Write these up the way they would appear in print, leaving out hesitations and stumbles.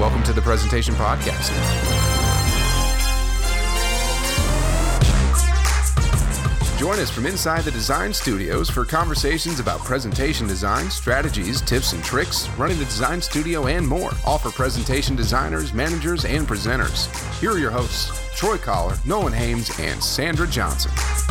Welcome to the Presentation Podcast. Join us from inside the design studios for conversations about presentation design, strategies, tips and tricks, running the design studio, and more. All for presentation designers, managers, and presenters. Here are your hosts, Troy Collar, Nolan Hames, and Sandra Johnson.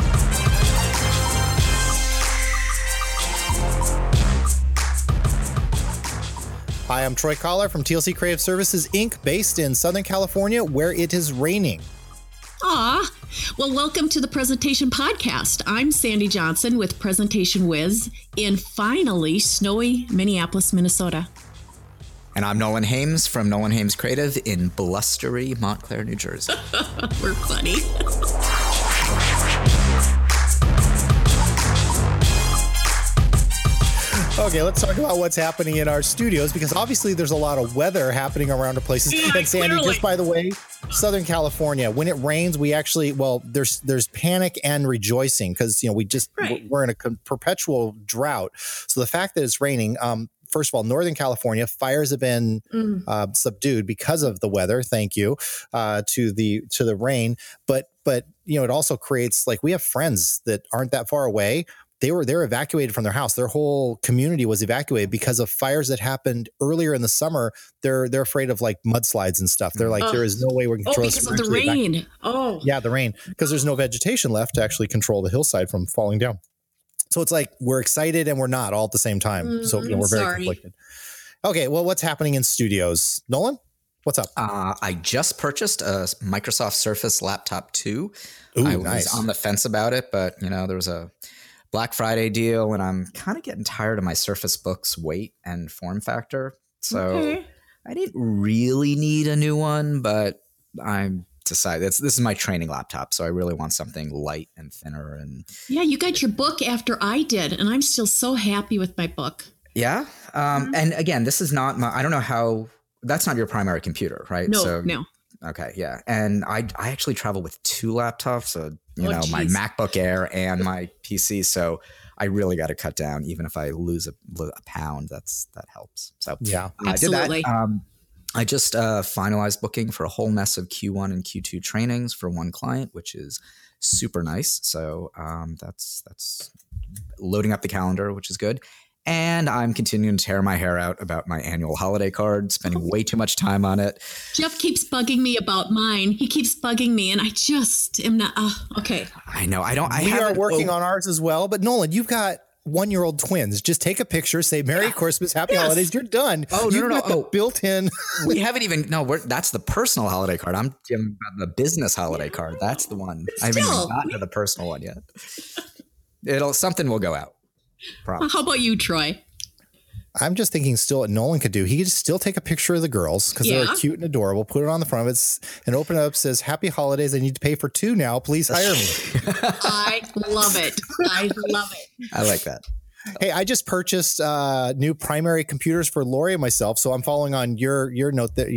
Hi, I'm Troy Collar from TLC Creative Services, Inc., based in Southern California, where it is raining. Aw, well, welcome to the Presentation Podcast. I'm Sandy Johnson with Presentation Wiz in finally snowy Minneapolis, Minnesota. And I'm Nolan Hames from Nolan Hames Creative in blustery Montclair, New Jersey. We're funny. Okay, let's talk about what's happening in our studios, because obviously there's a lot of weather happening around the places. Yeah, and Sandy, clearly. just by the way, Southern California, when it rains, we actually, there's panic and rejoicing because, we're in a perpetual drought. So the fact that it's raining, first of all, Northern California, fires have been subdued because of the weather. Thank you to the rain. But it also creates, like, we have friends that aren't that far away. They were evacuated from their house. Their whole community was evacuated because of fires that happened earlier in the summer. They're afraid of like mudslides and stuff. They're like, there is no way we can control this. Because of the rain. Yeah, the rain, because there's no vegetation left to actually control the hillside from falling down. So it's like we're excited and we're not all at the same time. So we're very conflicted. Okay, well, what's happening in studios? Nolan, what's up? I just purchased a Microsoft Surface Laptop 2. Ooh, I nice. was on the fence about it, but there was a Black Friday deal, and I'm kind of getting tired of my Surface Book's weight and form factor. So I didn't really need a new one, but I'm decided this is my training laptop, so I really want something light and thinner. And Yeah, you got your book after I did, and I'm still so happy with my book. yeah, and again, this is not my. I don't know how. That's not your primary computer, right? No. Okay, yeah, and I actually travel with two laptops, so my geez. MacBook Air and my PC. So I really got to cut down, even if I lose a pound. That helps. So Yeah, absolutely. I did that. I just finalized booking for a whole mess of Q1 and Q2 trainings for one client, which is super nice. So that's loading up the calendar, which is good. And I'm continuing to tear my hair out about my annual holiday card, spending way too much time on it. Jeff keeps bugging me about mine. He keeps bugging me, and I just am not. Okay. I know. We are working on ours as well. But Nolan, you've got 1-year-old twins. Just take a picture, say Merry Christmas, Happy Holidays. You're done. Oh, You've no. got the built-in. We haven't even. No, that's the personal holiday card. I'm giving the business holiday card. That's the one. I haven't even gotten to the personal one yet. Something will go out. Promise. How about you, Troy? I'm just thinking still what Nolan could do. He could still take a picture of the girls because they're cute and adorable, put it on the front of it, and open it up, says, Happy Holidays. I need to pay for 2 now. Please hire me. I love it. I love it. I like that. Hey, I just purchased new primary computers for Lori and myself. So I'm following on your note that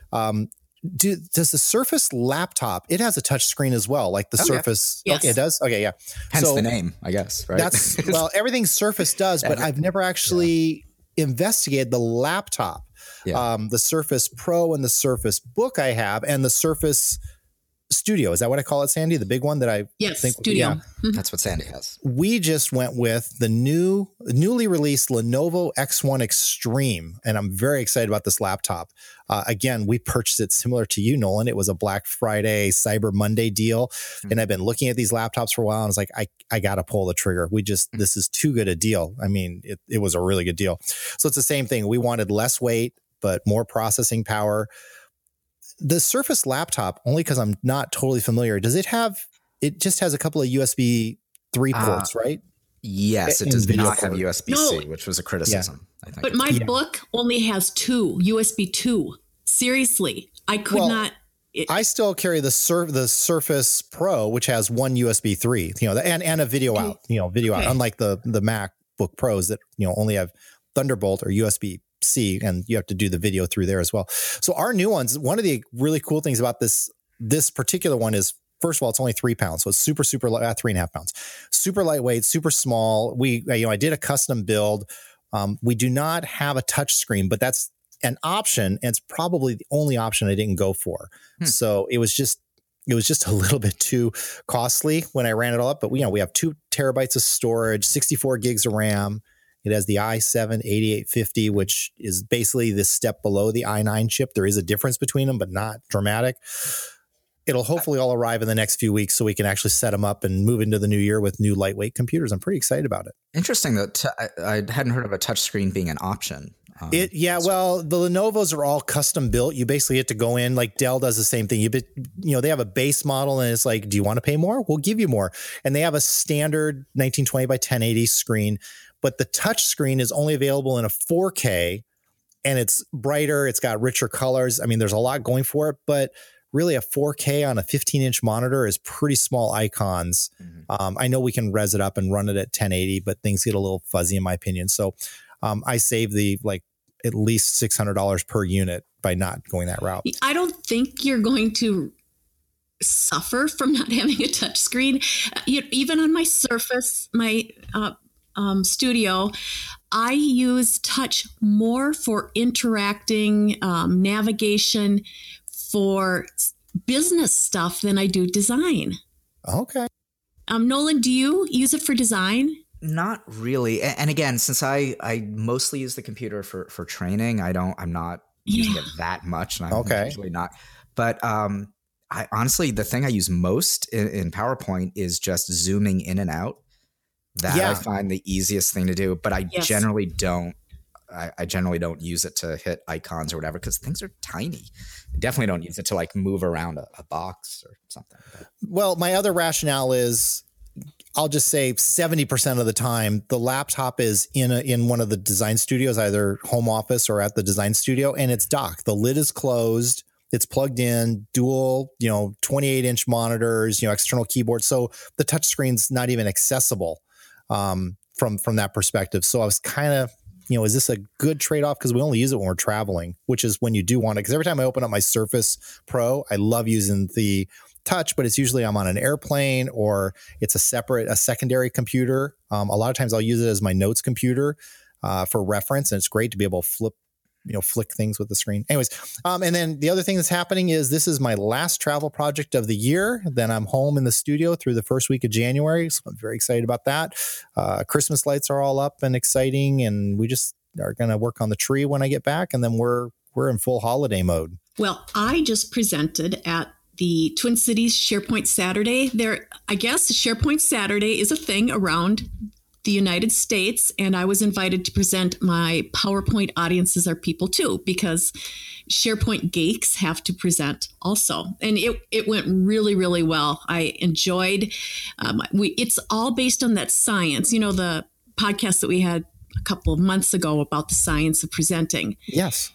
does the Surface laptop, it has a touch screen as well, like the Surface. Yes. Okay, it does? Okay, yeah. Hence the name, I guess, right? Everything Surface does, but I've never actually investigated the laptop. Yeah. The Surface Pro and the Surface Book I have, and the Surface Studio. Is that what I call it, Sandy? The big one that I think. Studio. Yeah. That's what Sandy has. We just went with the newly released Lenovo X1 Extreme, and I'm very excited about this laptop. Again, we purchased it similar to you, Nolan. It was a Black Friday, Cyber Monday deal, and I've been looking at these laptops for a while, and I was like, I got to pull the trigger. This is too good a deal. I mean, it was a really good deal. So it's the same thing. We wanted less weight, but more processing power. The Surface laptop, only because I'm not totally familiar, it just has a couple of USB 3 ports, right? Yes, it does not have USB-C, which was a criticism, I think. But my book only has 2, USB 2. Seriously, I could not. I still carry the Surface Pro, which has 1 USB 3, and a video out, out, unlike the MacBook Pros that, only have Thunderbolt or USB-C, and you have to do the video through there as well. So our new ones, one of the really cool things about this particular one is, first of all, it's only 3 pounds. So it's super light, 3.5 pounds, super lightweight, super small. I did a custom build. We do not have a touch screen, but that's an option, and it's probably the only option I didn't go for. So it was just a little bit too costly when I ran it all up. But we have 2 terabytes of storage, 64 gigs of RAM. It has the i7-8850, which is basically the step below the i9 chip. There is a difference between them, but not dramatic. It'll hopefully all arrive in the next few weeks so we can actually set them up and move into the new year with new lightweight computers. I'm pretty excited about it. Interesting that I hadn't heard of a touchscreen being an option. Well, the Lenovo's are all custom built. You basically have to go in, like Dell does the same thing. They have a base model and it's like, do you want to pay more? We'll give you more. And they have a standard 1920 by 1080 screen, but the touch screen is only available in a 4K and it's brighter. It's got richer colors. I mean, there's a lot going for it, but really a 4K on a 15-inch monitor is pretty small icons. I know we can res it up and run it at 1080, but things get a little fuzzy in my opinion. So I save at least $600 per unit by not going that route. I don't think you're going to suffer from not having a touch screen. Even on my Surface, my Studio, I use touch more for interacting, navigation, for business stuff than I do design. Okay. Nolan, do you use it for design? Not really. And again, since I mostly use the computer for training, I'm not using it that much. And I'm usually not. But I honestly, the thing I use most in PowerPoint is just zooming in and out. I find the easiest thing to do. But I generally don't. I generally don't use it to hit icons or whatever because things are tiny. I definitely don't use it to move around a box or something. Well, my other rationale is, I'll just say 70% of the time, the laptop is in one of the design studios, either home office or at the design studio, and it's docked. The lid is closed. It's plugged in, dual, 28-inch monitors, external keyboard. So the touch screen's not even accessible from that perspective. So I was kind of, is this a good trade-off? Because we only use it when we're traveling, which is when you do want it. Because every time I open up my Surface Pro, I love using the touch, but it's usually I'm on an airplane or it's a secondary computer. A lot of times I'll use it as my notes computer for reference, and it's great to be able to flick things with the screen. Anyways, and then the other thing that's happening is this is my last travel project of the year. Then I'm home in the studio through the first week of January, so I'm very excited about that. Christmas lights are all up and exciting, and we just are going to work on the tree when I get back, and then we're in full holiday mode. Well, I just presented at the Twin Cities SharePoint Saturday. I guess SharePoint Saturday is a thing around the United States, and I was invited to present. My PowerPoint audiences are people too, because SharePoint geeks have to present also. And it went really, really well. I enjoyed, it's all based on that science, the podcast that we had a couple of months ago about the science of presenting. Yes.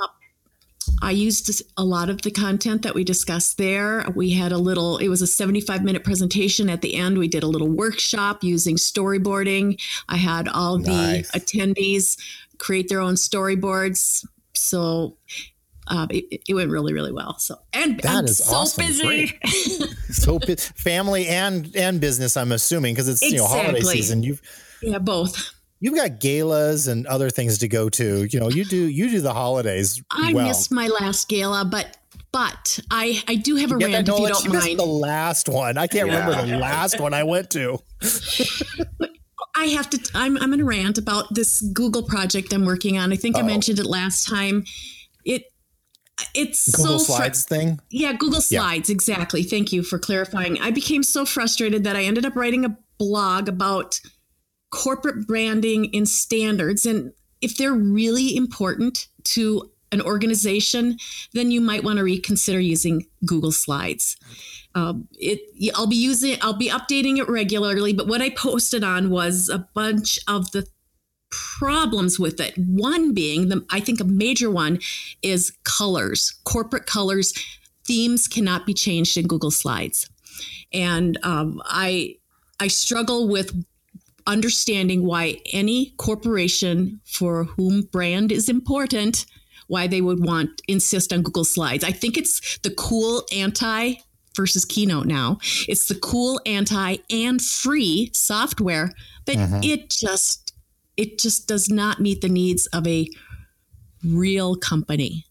I used a lot of the content that we discussed there. We had it was a 75-minute presentation. At the end, we did a little workshop using storyboarding. I had all the attendees create their own storyboards. So it went really, really well. So, and that is so awesome. Busy. So family and business, I'm assuming, because it's holiday season. Both. You've got galas and other things to go to. You do the holidays. I missed my last gala, but I do have a rant if you don't mind. The last one. I can't remember the last one I went to. I have to. I'm going to rant about this Google project I'm working on. I think I mentioned it last time. It's Google Slides thing. Yeah, Google Slides. Yeah. Exactly. Thank you for clarifying. I became so frustrated that I ended up writing a blog about corporate branding and standards. And if they're really important to an organization, then you might want to reconsider using Google Slides. I'll be updating it regularly, but what I posted on was a bunch of the problems with it. One being, I think a major one is colors, corporate colors. Themes cannot be changed in Google Slides. And I struggle with understanding why any corporation for whom brand is important, why they would insist on Google Slides. I think it's the cool anti versus Keynote now. It's the cool anti and free software, but it just does not meet the needs of a real company.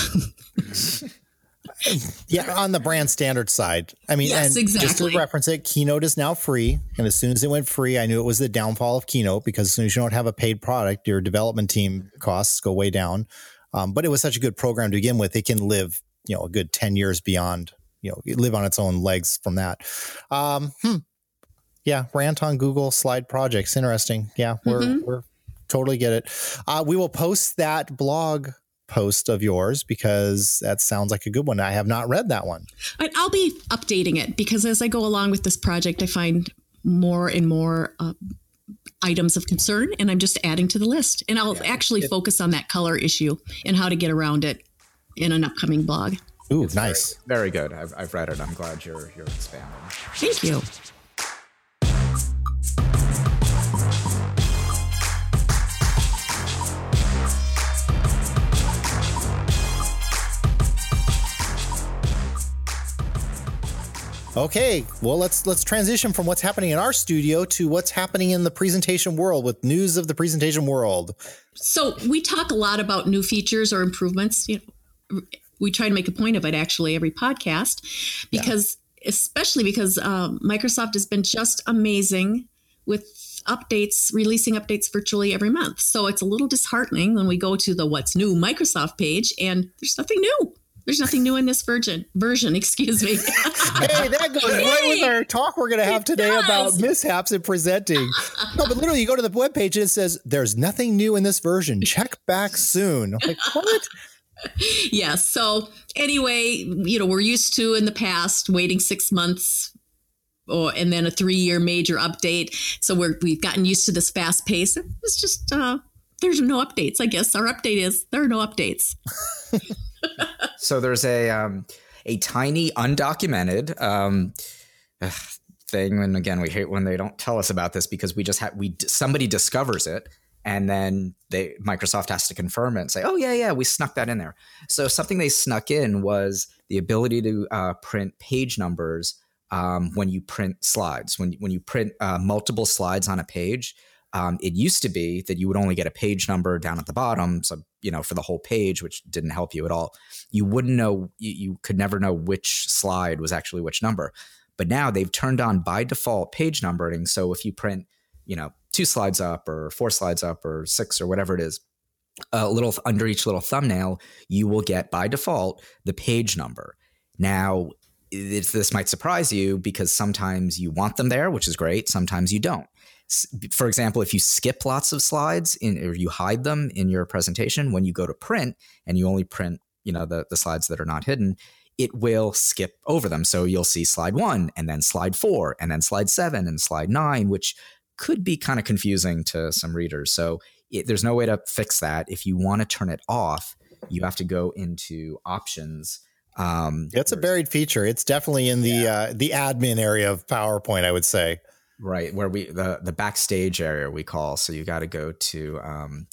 Yeah, on the brand standard side. I mean, yes, and exactly. Just to reference it, Keynote is now free. And as soon as it went free, I knew it was the downfall of Keynote, because as soon as you don't have a paid product, your development team costs go way down. But it was such a good program to begin with. It can live, a good 10 years beyond, live on its own legs from that. Yeah, rant on Google slide projects. Interesting. Yeah, we're totally get it. We will post that blog post of yours because that sounds like a good one. I have not read that one. I'll be updating it because as I go along with this project, I find more and more items of concern, and I'm just adding to the list. And I'll actually focus on that color issue and how to get around it in an upcoming blog. Ooh, it's nice. Very good. I've read it. I'm glad you're expanding. Thank you. Okay, well, let's transition from what's happening in our studio to what's happening in the presentation world with news of the presentation world. So we talk a lot about new features or improvements. We try to make a point of it actually every podcast especially because Microsoft has been just amazing with updates, releasing updates virtually every month. So it's a little disheartening when we go to the What's New Microsoft page and there's nothing new. There's nothing new in this version, excuse me. Hey, that goes right with our talk we're going to have today about mishaps in presenting. No, but literally you go to the webpage and it says, there's nothing new in this version. Check back soon. I'm like, what? Yeah. So anyway, we're used to in the past waiting 6 months and then a 3-year major update. So we've gotten used to this fast pace. It's just, there's no updates. I guess our update is there are no updates. So there's a tiny undocumented thing, and again, we hate when they don't tell us about this because somebody discovers it, and then Microsoft has to confirm it and say, oh yeah, we snuck that in there. So something they snuck in was the ability to print page numbers when you print slides. When you print multiple slides on a page, it used to be that you would only get a page number down at the bottom, so for the whole page, which didn't help you at all. You wouldn't know, you could never know which slide was actually which number. But now they've turned on by default page numbering. So if you print, 2 slides up or 4 slides up or 6 or whatever it is, a little under each little thumbnail, you will get by default the page number. Now, this might surprise you because sometimes you want them there, which is great. Sometimes you don't. For example, if you skip lots of slides or you hide them in your presentation, when you go to print and you only print, the slides that are not hidden, it will skip over them. So you'll see slide 1 and then slide 4 and then slide 7 and slide 9, which could be kind of confusing to some readers. So there's no way to fix that. If you want to turn it off, you have to go into options. It's a buried feature. It's definitely in the admin area of PowerPoint, I would say. Right, where the backstage area we call. So you got to go to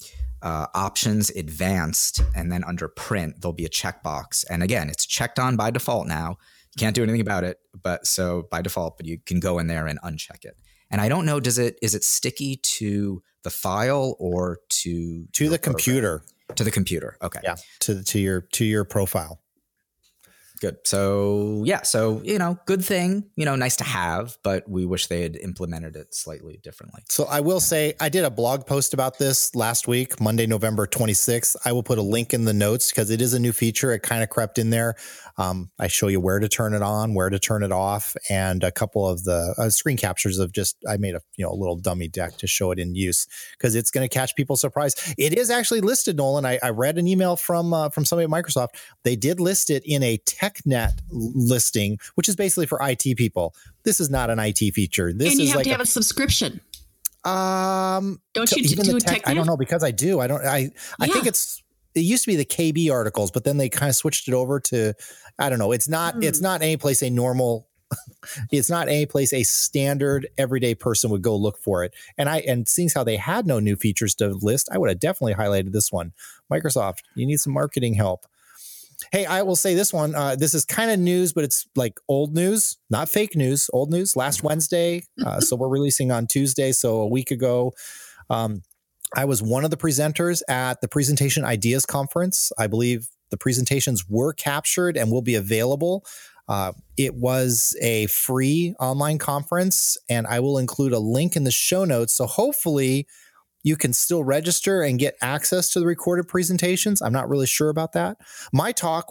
options, advanced, and then under print, there'll be a checkbox. And again, it's checked on by default now. You can't do anything about it, but you can go in there and uncheck it. And I don't know, is it sticky to the file or to the computer? To the computer. Okay. Yeah. To your profile. Good. So good thing, nice to have, but we wish they had implemented it slightly differently. So I will say I did a blog post about this last week, Monday, November 26th. I will put a link in the notes because it is a new feature. It kind of crept in there. I show you where to turn it on, where to turn it off, and a couple of the screen captures of I made a little dummy deck to show it in use because it's going to catch people surprise. It is actually listed, Nolan. I read an email from somebody at Microsoft. They did list it in a TechNet listing, which is basically for IT people. This is not an IT feature. This and you is have like to have a subscription. Don't you do TechNet? I don't know because I do. I think it used to be the KB articles, but then they kind of switched it over to, I don't know. It's not any place a normal, it's not any place a standard everyday person would go look for it. And seeing how they had no new features to list, I would have definitely highlighted this one. Microsoft, you need some marketing help. Hey, I will say this one. This is kind of news, but it's like old news, not fake news, old news. Last Wednesday. So we're releasing on Tuesday. So a week ago, I was one of the presenters at the Presentation Ideas Conference. I believe the presentations were captured and will be available. It was a free online conference, and I will include a link in the show notes. So hopefully you can still register and get access to the recorded presentations. I'm not really sure about that. My talk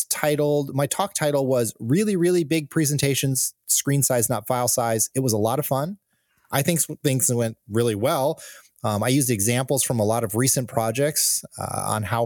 title was Really, Really Big Presentations, Screen Size, Not File Size. It was a lot of fun. I think things went really well. I used examples from a lot of recent projects on how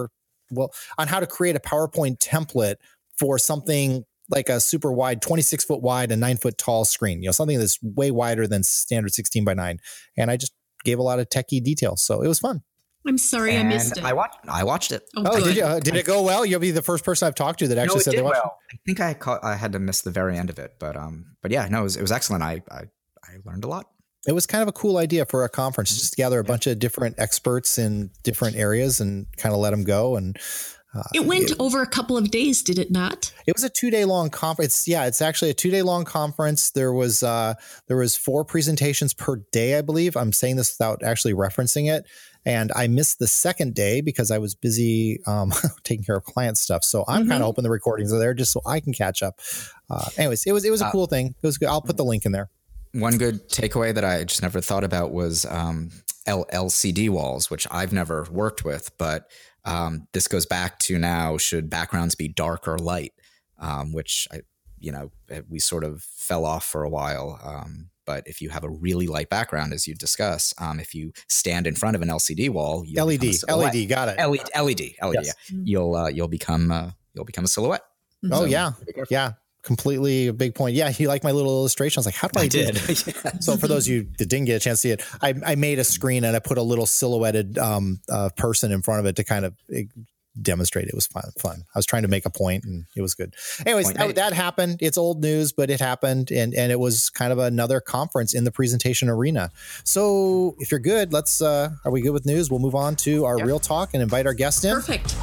to create a PowerPoint template for something like a super wide, 26 foot wide and 9 foot tall screen, something that's way wider than standard 16 by 9. And I just gave a lot of techie details. So it was fun. I'm sorry I missed it. I watched it. Oh, did you? Did it go well? You'll be the first person I've talked to that actually said they watched it. I think I had to miss the very end of it, but yeah, no, it was excellent. I learned a lot. It was kind of a cool idea for a conference, just to gather a bunch of different experts in different areas and kind of let them go. And it went over a couple of days, did it not? It was a 2-day long conference. Yeah, it's actually a 2-day long conference. There was 4 presentations per day, I believe. I'm saying this without actually referencing it. And I missed the second day because I was busy taking care of client stuff. So I'm kind of hoping the recordings are there just so I can catch up. Anyways, it was a cool thing. It was good. I'll put the link in there. One good takeaway that I just never thought about was LCD walls, which I've never worked with, but this goes back to now, should backgrounds be dark or light, which we sort of fell off for a while. But if you have a really light background, as you discuss, if you stand in front of an LCD wall, LED, got it. LED, yes. Yeah. You'll become a silhouette. Oh, so, yeah. Completely a big point. Yeah, you like my little illustration. I was like, how do I do it? So for those of you that didn't get a chance to see it, I made a screen and I put a little silhouetted person in front of it to kind of demonstrate. It was fun. I was trying to make a point and it was good. Anyways, that happened. It's old news, but it happened. And it was kind of another conference in the presentation arena. So if you're good, are we good with news? We'll move on to our real talk and invite our guest in. Perfect.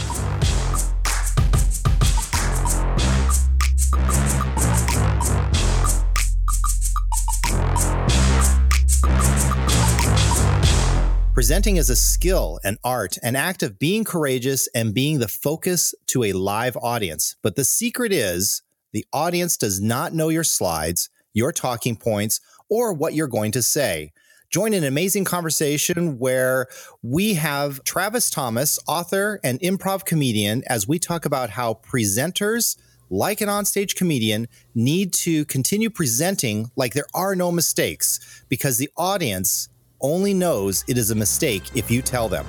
Presenting is a skill, an art, an act of being courageous and being the focus to a live audience. But the secret is the audience does not know your slides, your talking points, or what you're going to say. Join an amazing conversation where we have Travis Thomas, author and improv comedian, as we talk about how presenters, like an onstage comedian, need to continue presenting like there are no mistakes because the audience only knows it is a mistake if you tell them.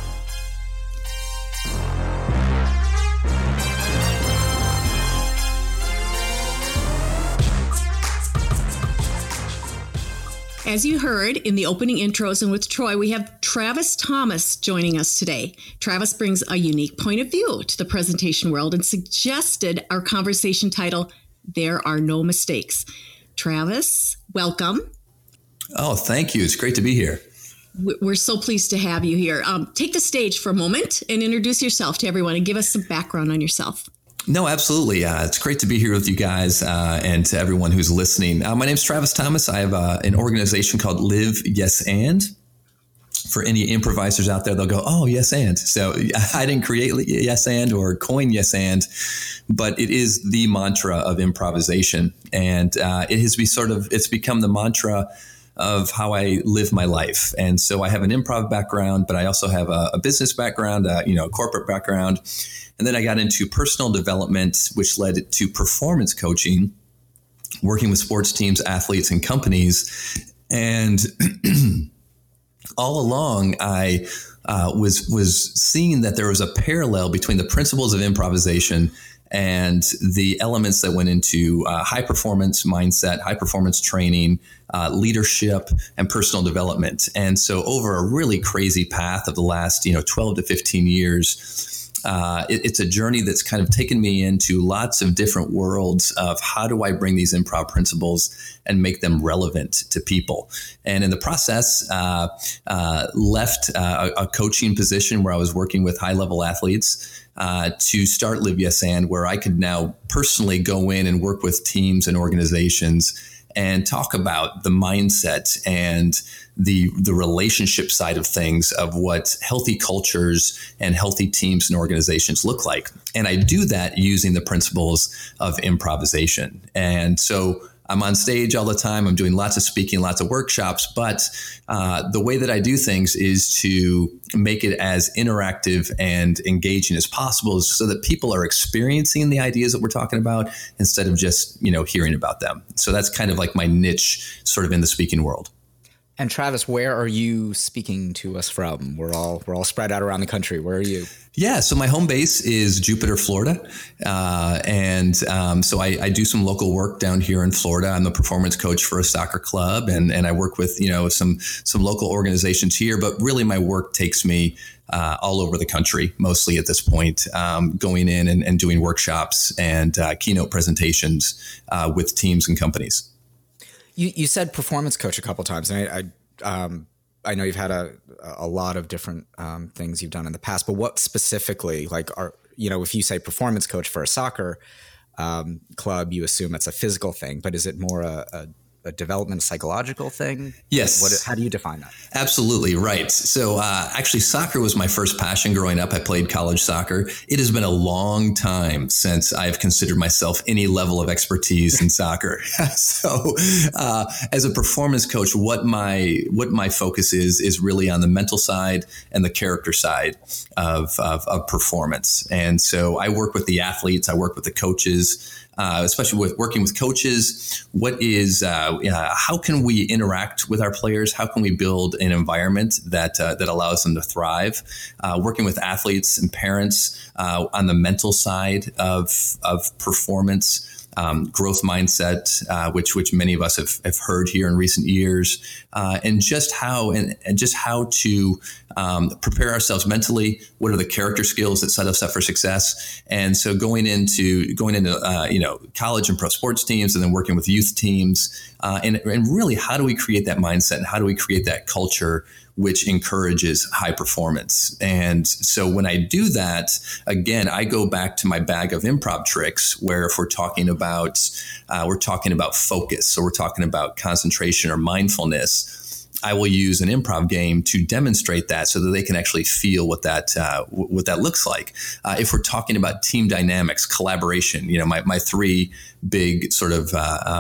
As you heard in the opening intros and with Troy, we have Travis Thomas joining us today. Travis brings a unique point of view to the presentation world and suggested our conversation title, There Are No Mistakes. Travis, welcome. Oh, thank you. It's great to be here. We're so pleased to have you here. Take the stage for a moment and introduce yourself to everyone and give us some background on yourself. No, absolutely. It's great to be here with you guys and to everyone who's listening. My name is Travis Thomas. I have an organization called Live Yes And. For any improvisers out there, they'll go, oh, yes and. So I didn't create yes and or coin yes and, but it is the mantra of improvisation. And it's become the mantra of how I live my life. And so I have an improv background, but I also have a business background, a corporate background. And then I got into personal development, which led to performance coaching, working with sports teams, athletes, and companies. And all along, I was seeing that there was a parallel between the principles of improvisation and the elements that went into high performance mindset, high performance training, leadership, and personal development. And so over a really crazy path of the last 12 to 15 years, it's a journey that's kind of taken me into lots of different worlds of how do I bring these improv principles and make them relevant to people. And in the process, left a coaching position where I was working with high-level athletes to start Live Yes And, where I could now personally go in and work with teams and organizations and talk about the mindset and the relationship side of things of what healthy cultures and healthy teams and organizations look like. And I do that using the principles of improvisation. And so I'm on stage all the time. I'm doing lots of speaking, lots of workshops, but the way that I do things is to make it as interactive and engaging as possible so that people are experiencing the ideas that we're talking about instead of just, hearing about them. So that's kind of like my niche sort of in the speaking world. And Travis, where are you speaking to us from? We're all spread out around the country. Where are you? Yeah, so my home base is Jupiter, Florida. So I do some local work down here in Florida. I'm the performance coach for a soccer club, and I work with, some local organizations here. But really my work takes me all over the country, mostly at this point, going in and doing workshops and keynote presentations with teams and companies. You said performance coach a couple of times, and I know you've had a lot of different things you've done in the past, but what specifically, if you say performance coach for a soccer club, you assume it's a physical thing, but is it more a development psychological thing? Yes. How do you define that? Absolutely. Right. So actually, soccer was my first passion growing up. I played college soccer. It has been a long time since I've considered myself any level of expertise in soccer. So as a performance coach, what my focus is really on the mental side and the character side of performance. And so I work with the athletes. I work with the coaches. Especially with working with coaches, how can we interact with our players? How can we build an environment that allows them to thrive? Working with athletes and parents on the mental side of performance. Growth mindset, which many of us have heard here in recent years, and just how to prepare ourselves mentally. What are the character skills that set us up for success? And so going into college and pro sports teams, and then working with youth teams, and really how do we create that mindset and how do we create that culture which encourages high performance. And so when I do that, again, I go back to my bag of improv tricks, where if we're talking about focus, so we're talking about concentration or mindfulness, I will use an improv game to demonstrate that so that they can actually feel what that looks like. If we're talking about team dynamics, collaboration, my three big sort of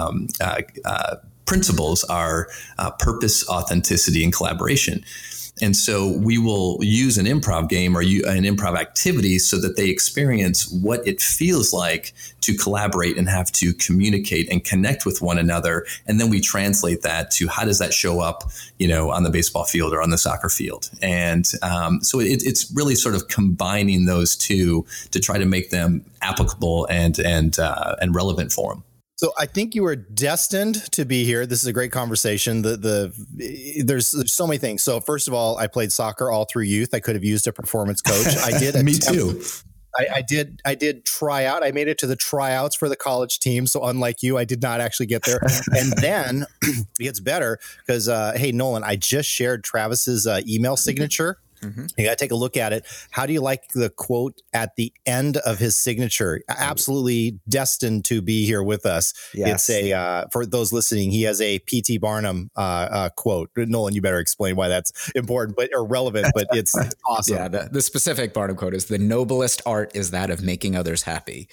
principles are purpose, authenticity, and collaboration. And so we will use an improv game or an improv activity so that they experience what it feels like to collaborate and have to communicate and connect with one another. And then we translate that to how does that show up, on the baseball field or on the soccer field. And so it's really sort of combining those two to try to make them applicable and relevant for them. So I think you were destined to be here. This is a great conversation. There's so many things. So first of all, I played soccer all through youth. I could have used a performance coach. I did. Me too. I did try out. I made it to the tryouts for the college team. So unlike you, I did not actually get there. And then it gets better because, hey, Nolan, I just shared Travis's email signature. Mm-hmm. You got to take a look at it. How do you like the quote at the end of his signature? Absolutely destined to be here with us. Yes. It's for those listening, he has a P.T. Barnum quote. Nolan, you better explain why that's important or relevant, but it's awesome. Yeah, the specific Barnum quote is, "The noblest art is that of making others happy."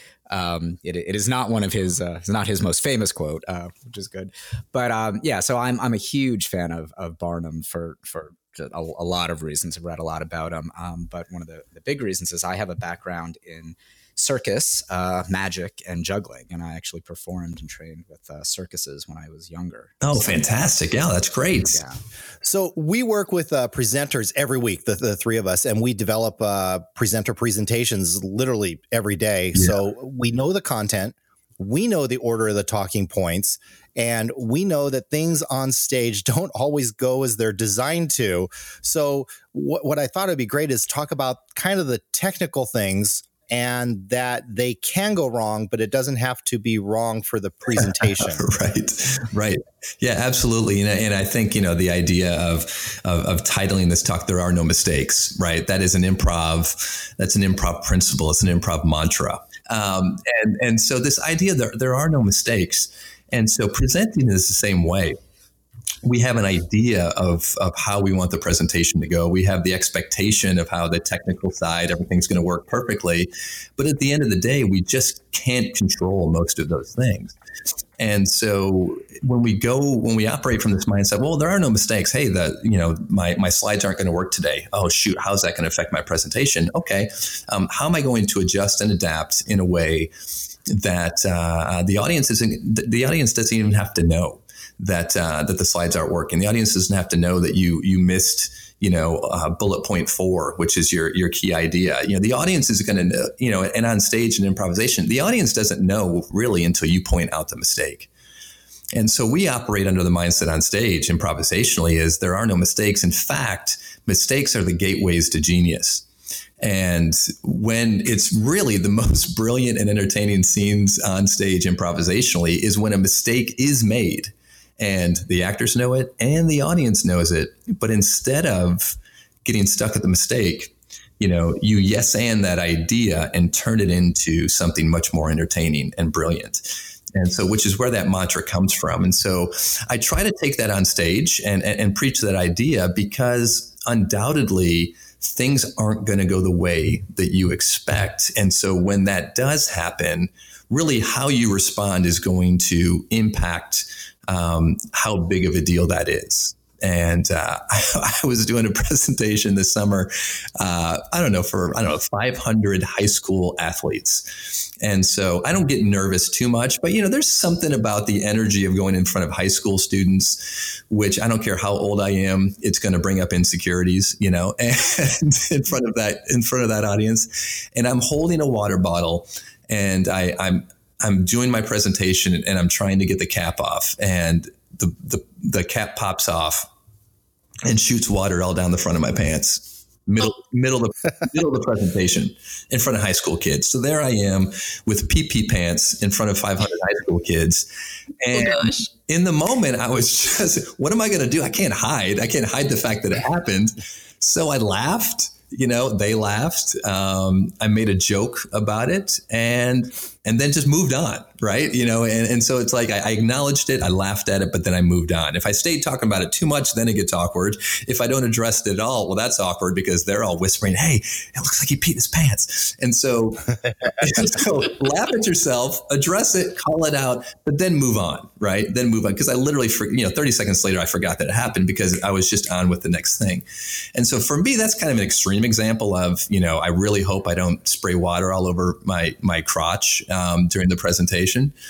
It is not one of his, it's not his most famous quote, which is good. But so I'm a huge fan of Barnum for a lot of reasons. I've read a lot about him. But one of the big reasons is I have a background in circus, magic, and juggling. And I actually performed and trained with circuses when I was younger. Oh, fantastic. Yeah, that's great. Yeah. So we work with presenters every week, the three of us, and we develop presenter presentations literally every day. Yeah. So we know the content. We know the order of the talking points, and we know that things on stage don't always go as they're designed to. So what I thought would be great is talk about kind of the technical things, and that they can go wrong, but it doesn't have to be wrong for the presentation. Right. Yeah, absolutely. And I think, the idea of titling this talk, "There Are No Mistakes," right? That's an improv principle. It's an improv mantra. And so this idea that there are no mistakes And so presenting is the same way. We have an idea of how we want the presentation to go. We have the expectation of how the technical side, everything's going to work perfectly. But at the end of the day, we just can't control most of those things. And so when we operate from this mindset, well, there are no mistakes. Hey, my slides aren't going to work today. Oh, shoot, how's that going to affect my presentation? Okay, how am I going to adjust and adapt in a way that the audience doesn't even have to know that the slides aren't working. The audience doesn't have to know that you missed, bullet point 4, which is your key idea. The audience is going to, and on stage and improvisation, the audience doesn't know really until you point out the mistake. And so we operate under the mindset on stage improvisationally is there are no mistakes. In fact, mistakes are the gateways to genius. And when it's really the most brilliant and entertaining scenes on stage improvisationally is when a mistake is made. And the actors know it and the audience knows it. But instead of getting stuck at the mistake, you yes and that idea and turn it into something much more entertaining and brilliant. And so, which is where that mantra comes from. And so I try to take that on stage and preach that idea because undoubtedly things aren't going to go the way that you expect. And so when that does happen, really how you respond is going to impact how big of a deal that is. And I was doing a presentation this summer, for 500 high school athletes. And so I don't get nervous too much, but there's something about the energy of going in front of high school students, which I don't care how old I am, it's going to bring up insecurities, and in front of that audience. And I'm holding a water bottle and I'm doing my presentation and I'm trying to get the cap off, and the cap pops off and shoots water all down the front of my pants. Middle of the presentation in front of high school kids. So there I am with PP pants in front of 500 high school kids. And in the moment I was just, what am I going to do? I can't hide the fact that it happened. So I laughed, they laughed. I made a joke about it and then just moved on. Right. And so it's like, I acknowledged it. I laughed at it, but then I moved on. If I stayed talking about it too much, then it gets awkward. If I don't address it at all, well, that's awkward because they're all whispering, hey, it looks like he peed his pants. And so, laugh at yourself, address it, call it out, but then move on. Right. Then move on. Because I literally, 30 seconds later, I forgot that it happened because I was just on with the next thing. And so for me, that's kind of an extreme example of, I really hope I don't spray water all over my crotch during the presentation.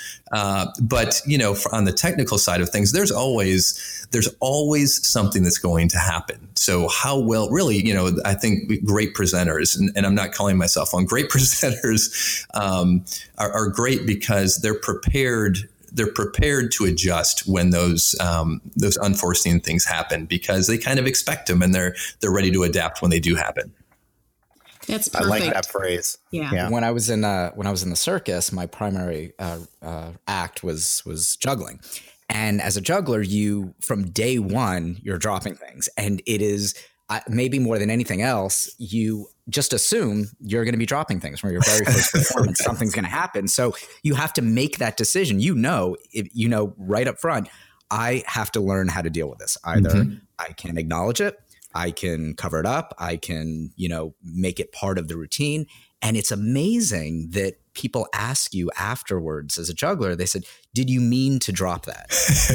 But on the technical side of things, there's always something that's going to happen. So how well, really, I think great presenters, and I'm not calling myself one, great presenters are great because they're prepared to adjust when those unforeseen things happen because they kind of expect them and they're ready to adapt when they do happen. That's perfect. I like that phrase. Yeah. When I was in the circus, my primary act was juggling, and as a juggler, from day one you're dropping things, and it is maybe more than anything else, you just assume you're going to be dropping things from your very first performance. Something's going to happen, so you have to make that decision. Right up front, I have to learn how to deal with this. Either I can acknowledge it, I can cover it up, I can, make it part of the routine. And it's amazing that people ask you afterwards as a juggler, they said, did you mean to drop that?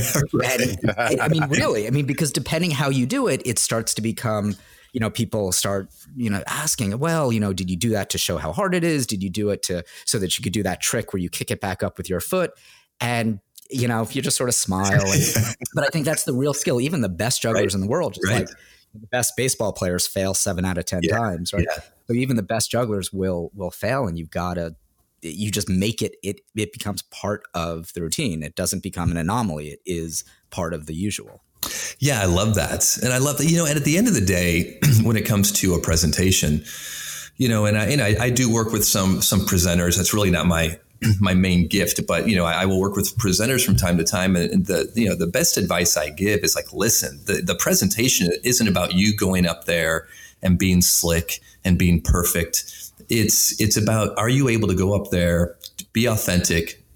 Really, because depending how you do it, it starts to become, people start, asking, well, did you do that to show how hard it is? Did you do it so that you could do that trick where you kick it back up with your foot? And if you just sort of smile. But I think that's the real skill. Even the best jugglers in the world, just like the best baseball players fail 7 out of 10 times, right? Yeah. So even the best jugglers will fail, and you just make it becomes part of the routine. It doesn't become an anomaly. It is part of the usual. Yeah, I love that. And I love that, and at the end of the day, when it comes to a presentation, and I do work with some presenters. That's really not my main gift, but I will work with presenters from time to time, and the best advice I give is like, listen, the presentation isn't about you going up there and being slick and being perfect. It's about, are you able to go up there, be authentic,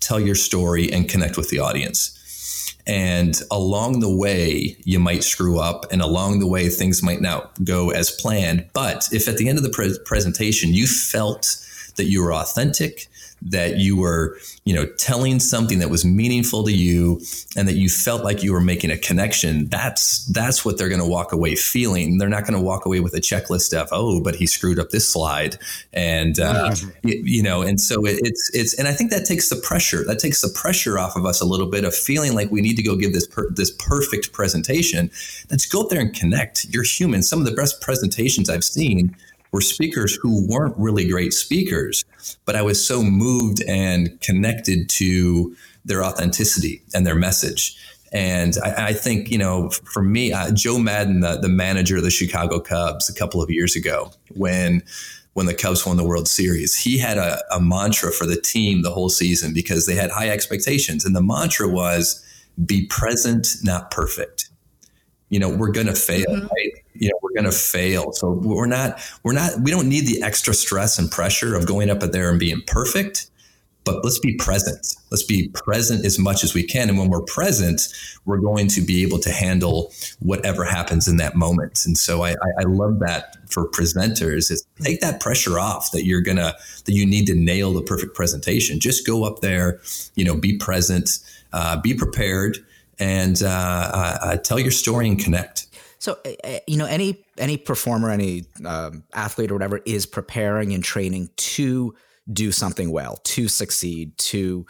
tell your story, and connect with the audience. And along the way, you might screw up, and along the way, things might not go as planned. But if at the end of the presentation, you felt that you were authentic, that you were, telling something that was meaningful to you, and that you felt like you were making a connection, that's what they're going to walk away feeling. They're not going to walk away with a checklist of, oh, but he screwed up this slide. And, and so it's, and I think that takes the pressure off of us a little bit of feeling like we need to go give this perfect presentation. Let's go up there and connect. You're human. Some of the best presentations I've seen were speakers who weren't really great speakers, but I was so moved and connected to their authenticity and their message. And I think, for me, Joe Madden, the manager of the Chicago Cubs a couple of years ago, when the Cubs won the World Series, he had a mantra for the team the whole season because they had high expectations. And the mantra was, be present, not perfect. We're going to fail, right? We're going to fail. So we don't need the extra stress and pressure of going up there and being perfect, but let's be present. Let's be present as much as we can. And when we're present, we're going to be able to handle whatever happens in that moment. And so I love that for presenters, is take that pressure off that you need to nail the perfect presentation. Just go up there, be present, be prepared, and tell your story and connect. So, any performer, any athlete or whatever is preparing and training to do something well, to succeed, to,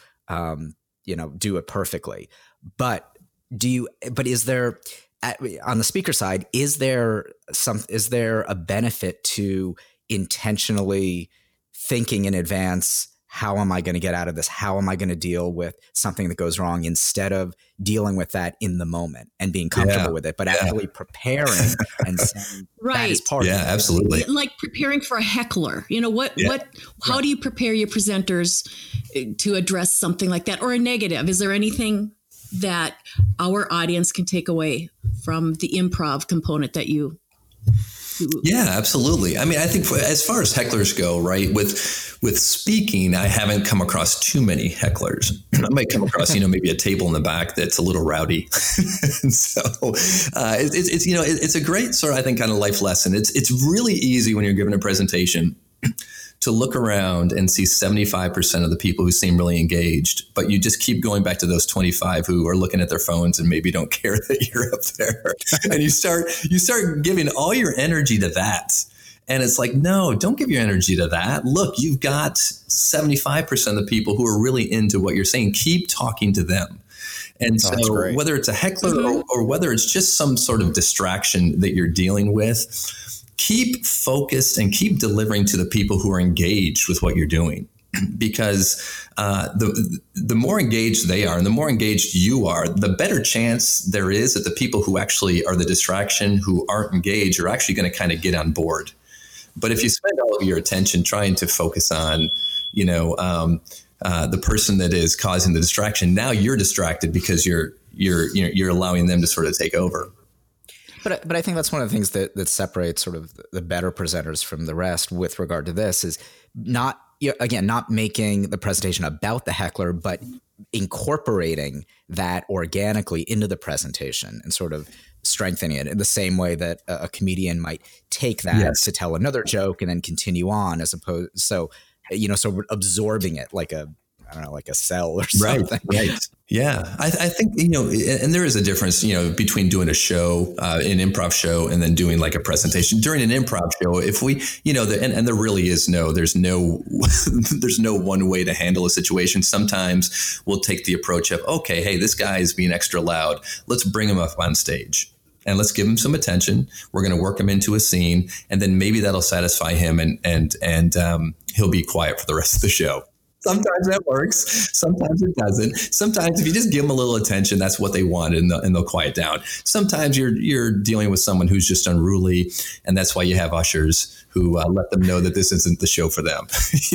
do it perfectly. But is there, on the speaker side, is there a benefit to intentionally thinking in advance, how am I going to get out of this? How am I going to deal with something that goes wrong, instead of dealing with that in the moment and being comfortable with it, but actually preparing and saying that is part of it. Yeah, absolutely. Like preparing for a heckler. How do you prepare your presenters to address something like that, or a negative? Is there anything that our audience can take away from the improv component that you? Yeah, absolutely. I mean, I think as far as hecklers go, right, with speaking, I haven't come across too many hecklers. I might come across, maybe a table in the back that's a little rowdy. And so it's a great sort of, I think, kind of life lesson. It's really easy when you're given a presentation to look around and see 75% of the people who seem really engaged, but you just keep going back to those 25 who are looking at their phones and maybe don't care that you're up there. And you start giving all your energy to that. And it's like, no, don't give your energy to that. Look, you've got 75% of the people who are really into what you're saying. Keep talking to them. And so whether it's a heckler or whether it's just some sort of distraction that you're dealing with, keep focused and keep delivering to the people who are engaged with what you're doing, because the more engaged they are and the more engaged you are, the better chance there is that the people who actually are the distraction, who aren't engaged, are actually going to kind of get on board. But if you spend all of your attention trying to focus on, the person that is causing the distraction, now you're distracted because you're allowing them to sort of take over. But I think that's one of the things that separates sort of the better presenters from the rest with regard to this, is not making the presentation about the heckler, but incorporating that organically into the prepresentation and sort of strengthening it in the same way that a comedian might take that to tell another joke and then continue on, as opposed, so absorbing it like a cell or something. Right. Yeah. I think, and there is a difference, between doing a show, an improv show, and then doing like a presentation. During an improv show, if we, and there really is there's no one way to handle a situation. Sometimes we'll take the approach of, okay, hey, this guy is being extra loud. Let's bring him up on stage and let's give him some attention. We're going to work him into a scene, and then maybe that'll satisfy him, and he'll be quiet for the rest of the show. Sometimes that works. Sometimes it doesn't. Sometimes if you just give them a little attention, that's what they want, and they'll quiet down. Sometimes you're dealing with someone who's just unruly, and that's why you have ushers who let them know that this isn't the show for them.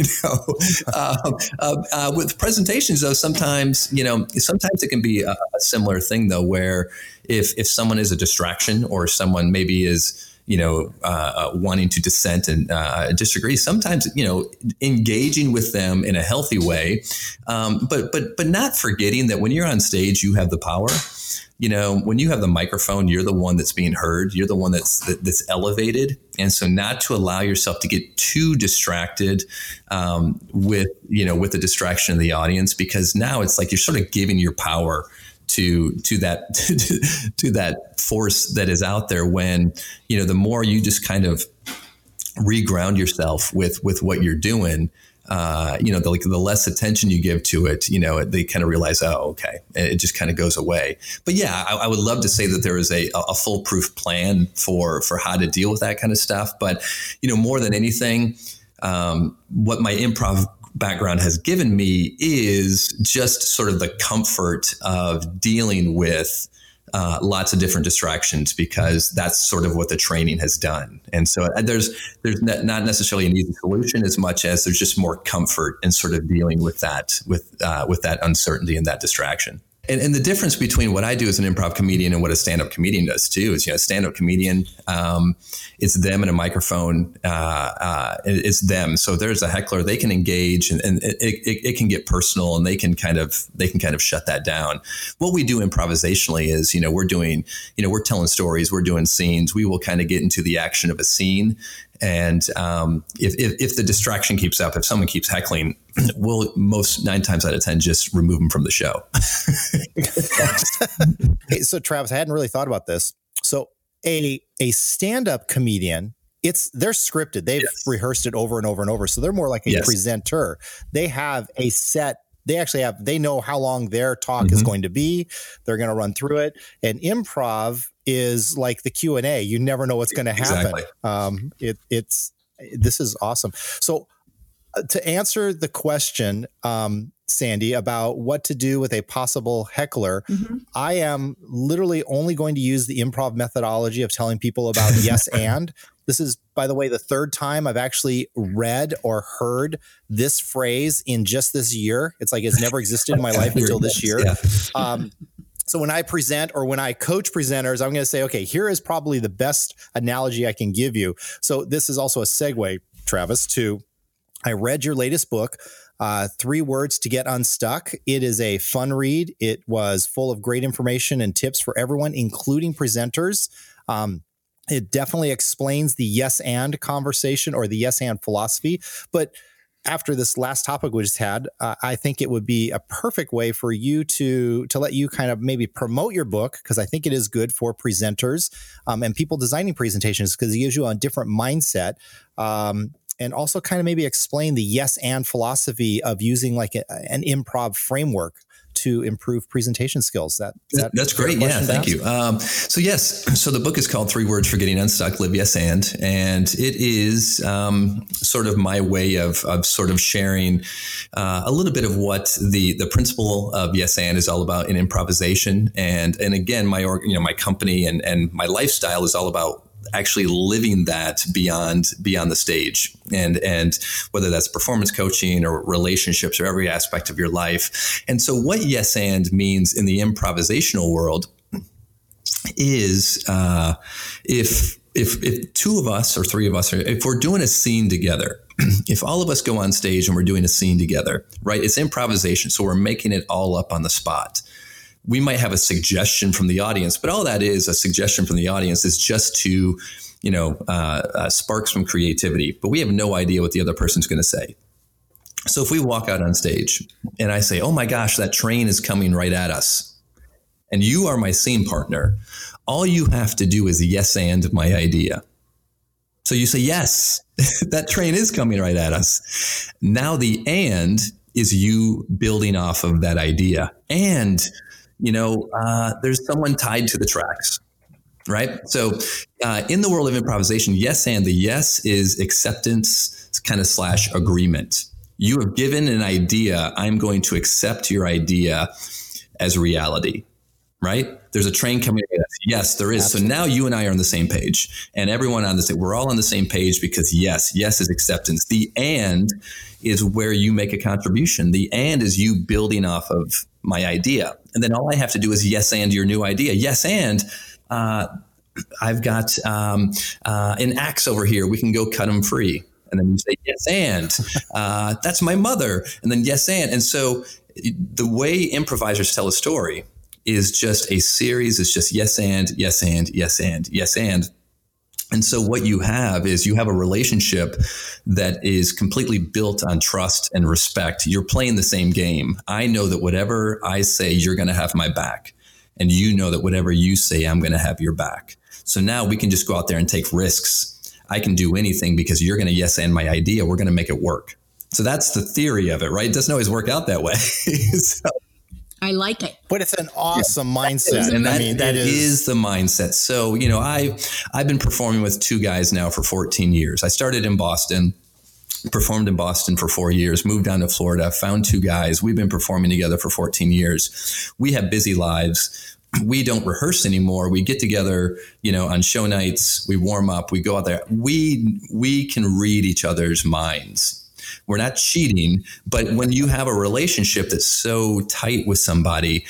With presentations, though, sometimes it can be a similar thing, though, where if someone is a distraction, or someone maybe is wanting to dissent and disagree. Sometimes, engaging with them in a healthy way, but not forgetting that when you're on stage, you have the power. When you have the microphone, you're the one that's being heard. You're the one that's elevated. And so not to allow yourself to get too distracted with the distraction of the audience, because now it's like you're sort of giving your power to that to that force that is out there, when the more you just kind of reground yourself with what you're doing, the less attention you give to it, they kind of realize, oh, okay, it just kind of goes away. But yeah, I would love to say that there is a foolproof plan for how to deal with that kind of stuff. But, more than anything, what my improv background has given me is just sort of the comfort of dealing with lots of different distractions, because that's sort of what the training has done. And so there's not necessarily an easy solution as much as there's just more comfort in sort of dealing with that, with that uncertainty and that distraction. And the difference between what I do as an improv comedian and what a stand-up comedian does too is, a stand-up comedian, it's them and a microphone, it's them. So there's a heckler, they can engage, and it can get personal, and they can kind of shut that down. What we do improvisationally is, we're telling stories, we're doing scenes. We will kind of get into the action of a scene. And if the distraction keeps up, if someone keeps heckling, we'll 9 times out of 10 just remove them from the show. Hey, so Travis, I hadn't really thought about this. So a stand-up comedian, they're scripted. They've rehearsed it over and over and over. So they're more like a presenter. They have a set. They know how long their talk is going to be. They're going to run through it. And improv is like the Q&A. You never know what's going to happen. Exactly. This is awesome. So to answer the question, Sandy, about what to do with a possible heckler, I am literally only going to use the improv methodology of telling people about yes and. This is, by the way, the third time I've actually read or heard this phrase in just this year. It's like it's never existed in my life until this year. Yeah. So when I present or when I coach presenters, I'm going to say, okay, here is probably the best analogy I can give you. So this is also a segue, Travis, to I read your latest book, 3 Words to Get Unstuck. It is a fun read. It was full of great information and tips for everyone, including presenters. It definitely explains the yes and conversation or the yes and philosophy. But after this last topic we just had, I think it would be a perfect way for you to let you kind of maybe promote your book, because I think it is good for presenters and people designing presentations, because it gives you a different mindset. And also kind of maybe explain the yes and philosophy of using like an improv framework to improve presentation skills. That's great. Yeah, thank you. So the book is called 3 Words for Getting Unstuck, Live Yes And it is sort of my way of sort of sharing a little bit of what the principle of yes and is all about in improvisation. And again, my company and my lifestyle is all about actually living that beyond the stage, and whether that's performance coaching or relationships or every aspect of your life. And so what yes and means in the improvisational world is if 2 of us or 3 of us, if we're doing a scene together, if all of us go on stage and we're doing a scene together, right? It's improvisation. So we're making it all up on the spot. We might have a suggestion from the audience, but all that is, a suggestion from the audience, is just to, spark some creativity, but we have no idea what the other person's going to say. So if we walk out on stage and I say, oh my gosh, that train is coming right at us, and you are my scene partner, all you have to do is yes and my idea. So you say, yes, that train is coming right at us. Now the and is you building off of that idea. And there's someone tied to the tracks, right? So in the world of improvisation, yes and, the yes is acceptance kind of / agreement. You have given an idea. I'm going to accept your idea as reality, right? There's a train coming at us. Yes, there is. Absolutely. So now you and I are on the same page, and everyone on this, we're all on the same page, because yes is acceptance. The and is where you make a contribution. The and is you building off of my idea. And then all I have to do is yes and your new idea. Yes and I've got an axe over here. We can go cut them free. And then you say, yes, and that's my mother. And then yes, and so the way improvisers tell a story is just a series. It's just yes, and yes, and yes, and yes, and. And so what you have is you have a relationship that is completely built on trust and respect. You're playing the same game. I know that whatever I say, you're going to have my back. And you know that whatever you say, I'm going to have your back. So now we can just go out there and take risks. I can do anything because you're going to yes and my idea. We're going to make it work. So that's the theory of it, right? It doesn't always work out that way. So, I like it. But it's an awesome mindset. And that is the mindset. So, I've been performing with two guys now for 14 years. I started in Boston, performed in Boston for 4 years, moved down to Florida, found two guys. We've been performing together for 14 years. We have busy lives. We don't rehearse anymore. We get together, on show nights, we warm up, we go out there. We can read each other's minds. We're not cheating, but when you have a relationship that's so tight with somebody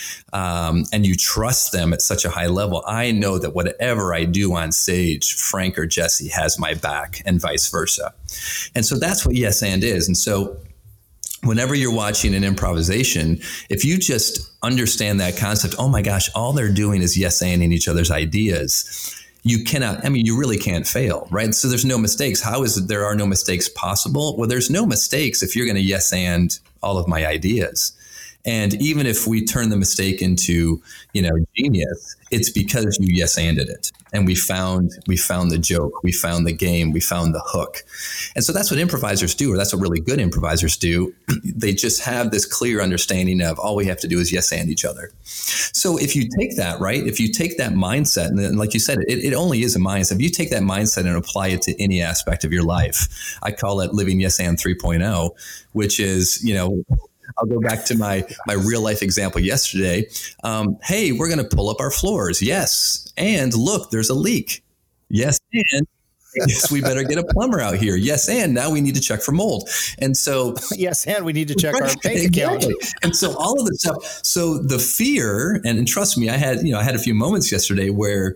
and you trust them at such a high level, I know that whatever I do on stage, Frank or Jesse has my back and vice versa. And so that's what yes and is. And so whenever you're watching an improvisation, if you just understand that concept, oh my gosh, all they're doing is yes anding each other's ideas. You really can't fail, right? So there's no mistakes. How is it there are no mistakes possible? Well, there's no mistakes if you're going to yes and all of my ideas. And even if we turn the mistake into, genius, it's because you yes anded it. And we found the joke, we found the game, we found the hook. And so that's what improvisers do, or that's what really good improvisers do. They just have this clear understanding of all we have to do is yes and each other. So if you take that, right, if you take that mindset, and like you said, it only is a mindset. If you take that mindset and apply it to any aspect of your life, I call it living yes and 3.0, which is, I'll go back to my real life example yesterday. Hey, we're going to pull up our floors. Yes. And look, there's a leak. Yes. And yes, we better get a plumber out here. Yes. And now we need to check for mold. And so, yes. And we need to check our bank account. And so all of the stuff. So the fear, and trust me, I had a few moments yesterday where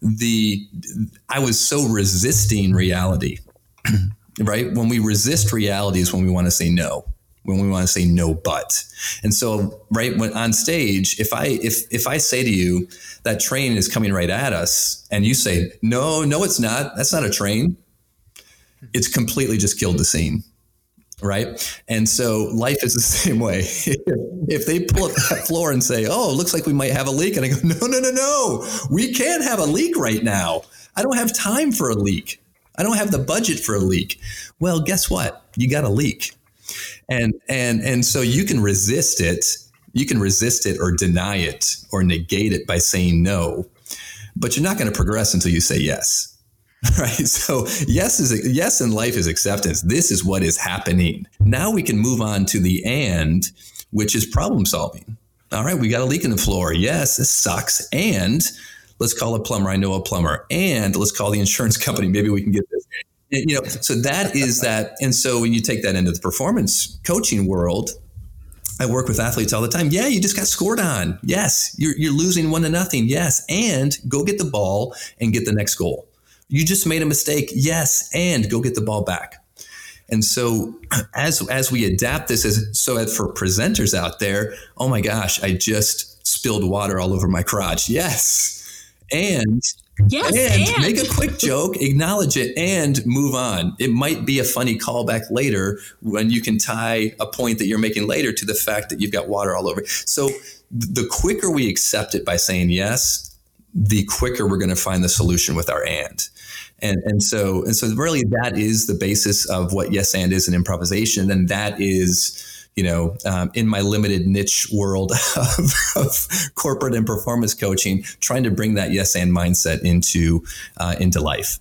I was so resisting reality, right? When we resist reality is when we want to say no. When we want to say no, but. And so, right, when on stage, if I say to you that train is coming right at us and you say, no, it's not, that's not a train. It's completely just killed the scene. Right. And so life is the same way. If they pull up that floor and say, oh, it looks like we might have a leak. And I go, no, we can't have a leak right now. I don't have time for a leak. I don't have the budget for a leak. Well, guess what? You got a leak. And so you can resist it. You can resist it or deny it or negate it by saying no, but you're not going to progress until you say yes. Right. So yes in life is acceptance. This is what is happening. Now we can move on to the and, which is problem solving. All right. We got a leak in the floor. Yes, this sucks. And let's call a plumber. I know a plumber. And let's call the insurance company. Maybe we can get this. So that is that. And so when you take that into the performance coaching world, I work with athletes all the time. Yeah, you just got scored on. Yes, you're losing 1-0. Yes, and go get the ball and get the next goal. You just made a mistake. Yes, and go get the ball back. And so as we adapt this, for presenters out there, oh my gosh, I just spilled water all over my crotch. Yes, and make a quick joke, acknowledge it, and move on. It might be a funny callback later when you can tie a point that you're making later to the fact that you've got water all over. So the quicker we accept it by saying yes, the quicker we're going to find the solution with our and. And so really that is the basis of what yes and is in improvisation. And that is, in my limited niche world of corporate and performance coaching, trying to bring that yes and mindset into life.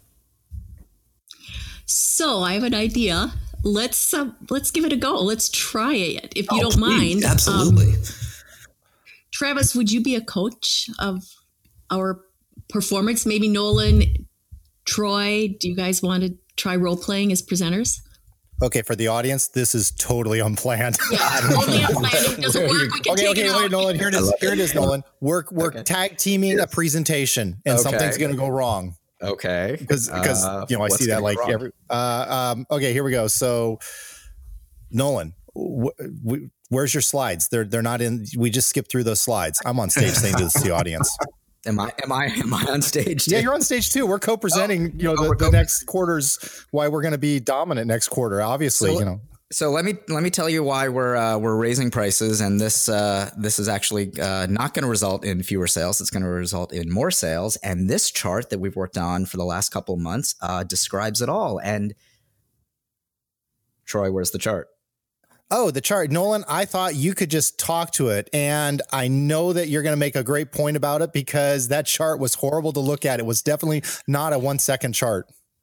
So I have an idea. Let's give it a go. Let's try it if you don't mind. Absolutely. Travis, would you be a coach of our performance? Maybe Nolan, Troy, do you guys want to try role playing as presenters? Okay, for the audience, this is totally unplanned. Yeah, totally unplanned. It doesn't work. We can take it wait, out. Nolan. Here it is, Nolan. We're tag teaming a presentation, and something's going to go wrong. Okay, because I see that like every. Okay, here we go. So, Nolan, where's your slides? They're not in. We just skipped through those slides. I'm on stage saying to the audience. Am I on stage too? Yeah, you're on stage too. We're co-presenting, the next quarter's why we're going to be dominant next quarter. Obviously, So let me tell you why we're raising prices, and this is actually not going to result in fewer sales. It's going to result in more sales. And this chart that we've worked on for the last couple of months describes it all. And Troy, where's the chart? Oh, the chart. Nolan, I thought you could just talk to it. And I know that you're going to make a great point about it because that chart was horrible to look at. It was definitely not a 1 second chart.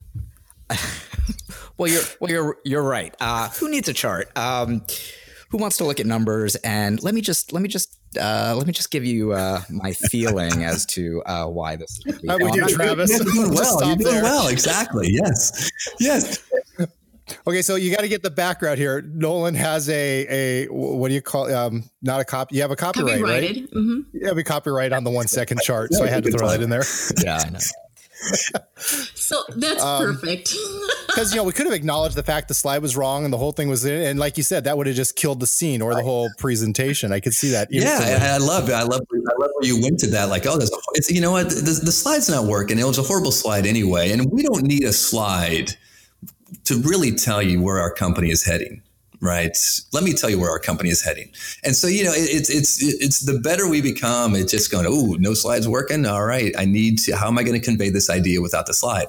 Well, you're right. Who needs a chart? Who wants to look at numbers? And let me just give you my feeling as to why this is. How we do, Travis? You're doing well. You're doing well. Exactly. Yes. Okay, so you got to get the background here. Nolan has a what do you call not a copy? You have a copyright, right? Mm-hmm. You have a copyright on the 1 second chart, so I had to throw that in there. Yeah, I know. So that's perfect. Because we could have acknowledged the fact the slide was wrong and the whole thing was in, and like you said, that would have just killed the scene or the whole presentation. I could see that. Instantly. Yeah, I love where you went to that. Like, it's you know what, the slide's not working. It was a horrible slide anyway, and we don't need a slide to really tell you where our company is heading, right? Let me tell you where our company is heading. And so, it's the better we become, it's just going, oh, no slides working. All right. How am I going to convey this idea without the slide?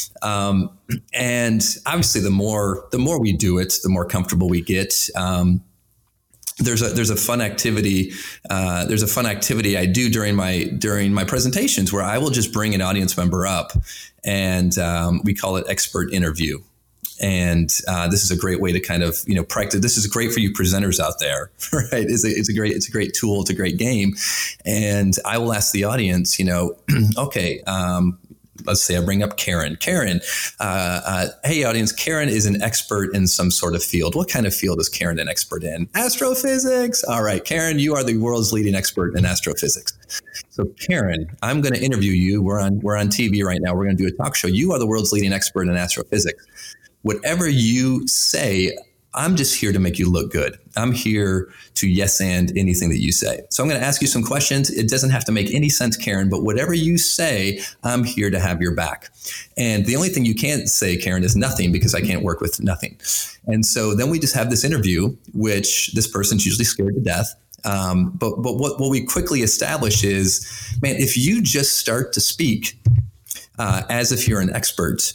And obviously the more we do it, the more comfortable we get. There's a fun activity. There's a fun activity I do during my presentations where I will just bring an audience member up, and we call it expert interview. And this is a great way to kind of practice. This is great for you presenters out there, right? It's a great tool. It's a great game. And I will ask the audience, okay. Let's say I bring up Karen. Karen, hey audience, Karen is an expert in some sort of field. What kind of field is Karen an expert in? Astrophysics. All right, Karen, you are the world's leading expert in astrophysics. So Karen, I'm going to interview you. We're on TV right now. We're going to do a talk show. You are the world's leading expert in astrophysics. Whatever you say, I'm just here to make you look good. I'm here to yes and anything that you say. So I'm going to ask you some questions. It doesn't have to make any sense, Karen, but whatever you say, I'm here to have your back. And the only thing you can't say, Karen, is nothing, because I can't work with nothing. And so then we just have this interview, which this person's usually scared to death. But what we quickly establish is, man, if you just start to speak as if you're an expert,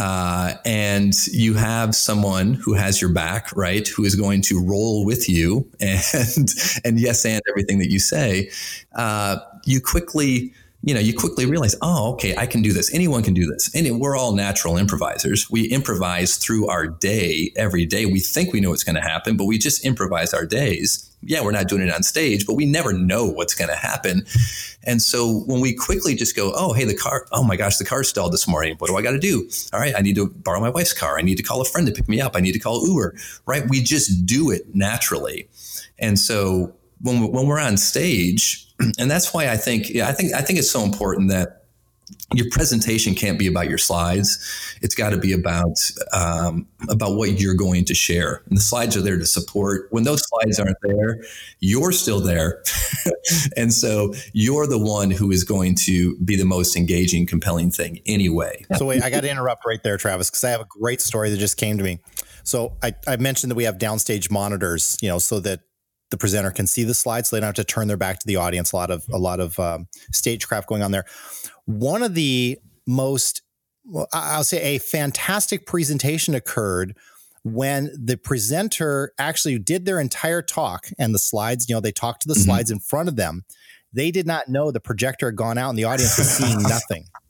and you have someone who has your back, right, who is going to roll with you and yes and everything that you say, you quickly realize, oh, okay, I can do this. Anyone can do this. And we're all natural improvisers. We improvise through our day every day. We think we know what's going to happen, but we just improvise our days. Yeah, we're not doing it on stage, but we never know what's going to happen. And so when we quickly just go, oh, hey, oh my gosh, the car stalled this morning. What do I got to do? All right, I need to borrow my wife's car. I need to call a friend to pick me up. I need to call Uber, right? We just do it naturally. And so when we're on stage, and that's why I think it's so important that your presentation can't be about your slides. It's got to be about what you're going to share. And the slides are there to support. When those slides aren't there, you're still there. And so you're the one who is going to be the most engaging, compelling thing anyway. So wait, I got to interrupt right there, Travis, because I have a great story that just came to me. So I mentioned that we have downstage monitors, so that the presenter can see the slides, so they don't have to turn their back to the audience. A lot of stagecraft going on there. One of the most, I'll say, a fantastic presentation occurred when the presenter actually did their entire talk, and the slides, they talked to the slides in front of them. They did not know the projector had gone out and the audience was seeing nothing.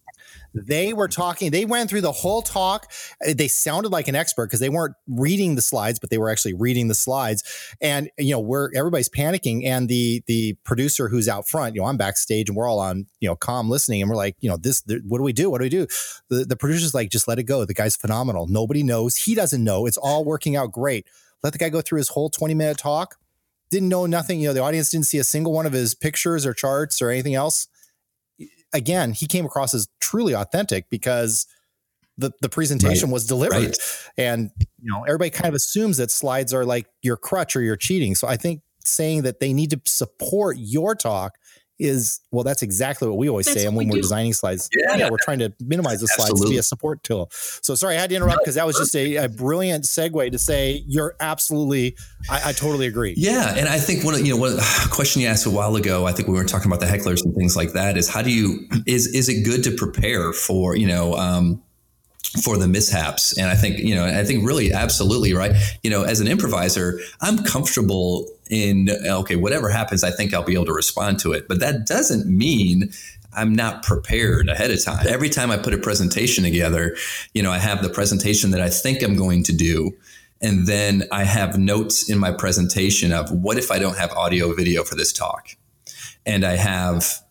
They were talking, they went through the whole talk. They sounded like an expert because they weren't reading the slides, but they were actually reading the slides. And, everybody's panicking. And the producer who's out front, I'm backstage and we're all on, calm listening. And we're like, what do we do? What do we do? The producer's like, just let it go. The guy's phenomenal. Nobody knows. He doesn't know. It's all working out great. Let the guy go through his whole 20-minute talk. Didn't know nothing. The audience didn't see a single one of his pictures or charts or anything else. Again, he came across as truly authentic because the presentation was delivered. Right. And, everybody kind of assumes that slides are like your crutch or you're cheating. So I think saying that they need to support your talk is, well, that's exactly what we always say. And when we're designing slides, we're trying to minimize the slides to be a support tool. So sorry, I had to interrupt because that was just a brilliant segue to say you're absolutely, I totally agree. Yeah. And I think one question you asked a while ago, I think we were talking about the hecklers and things like that, is how do you, is it good to prepare for, for the mishaps? And I think really absolutely right. As an improviser, I'm comfortable in, whatever happens, I think I'll be able to respond to it. But that doesn't mean I'm not prepared ahead of time. Every time I put a presentation together, I have the presentation that I think I'm going to do. And then I have notes in my presentation of what if I don't have audio video for this talk? And I have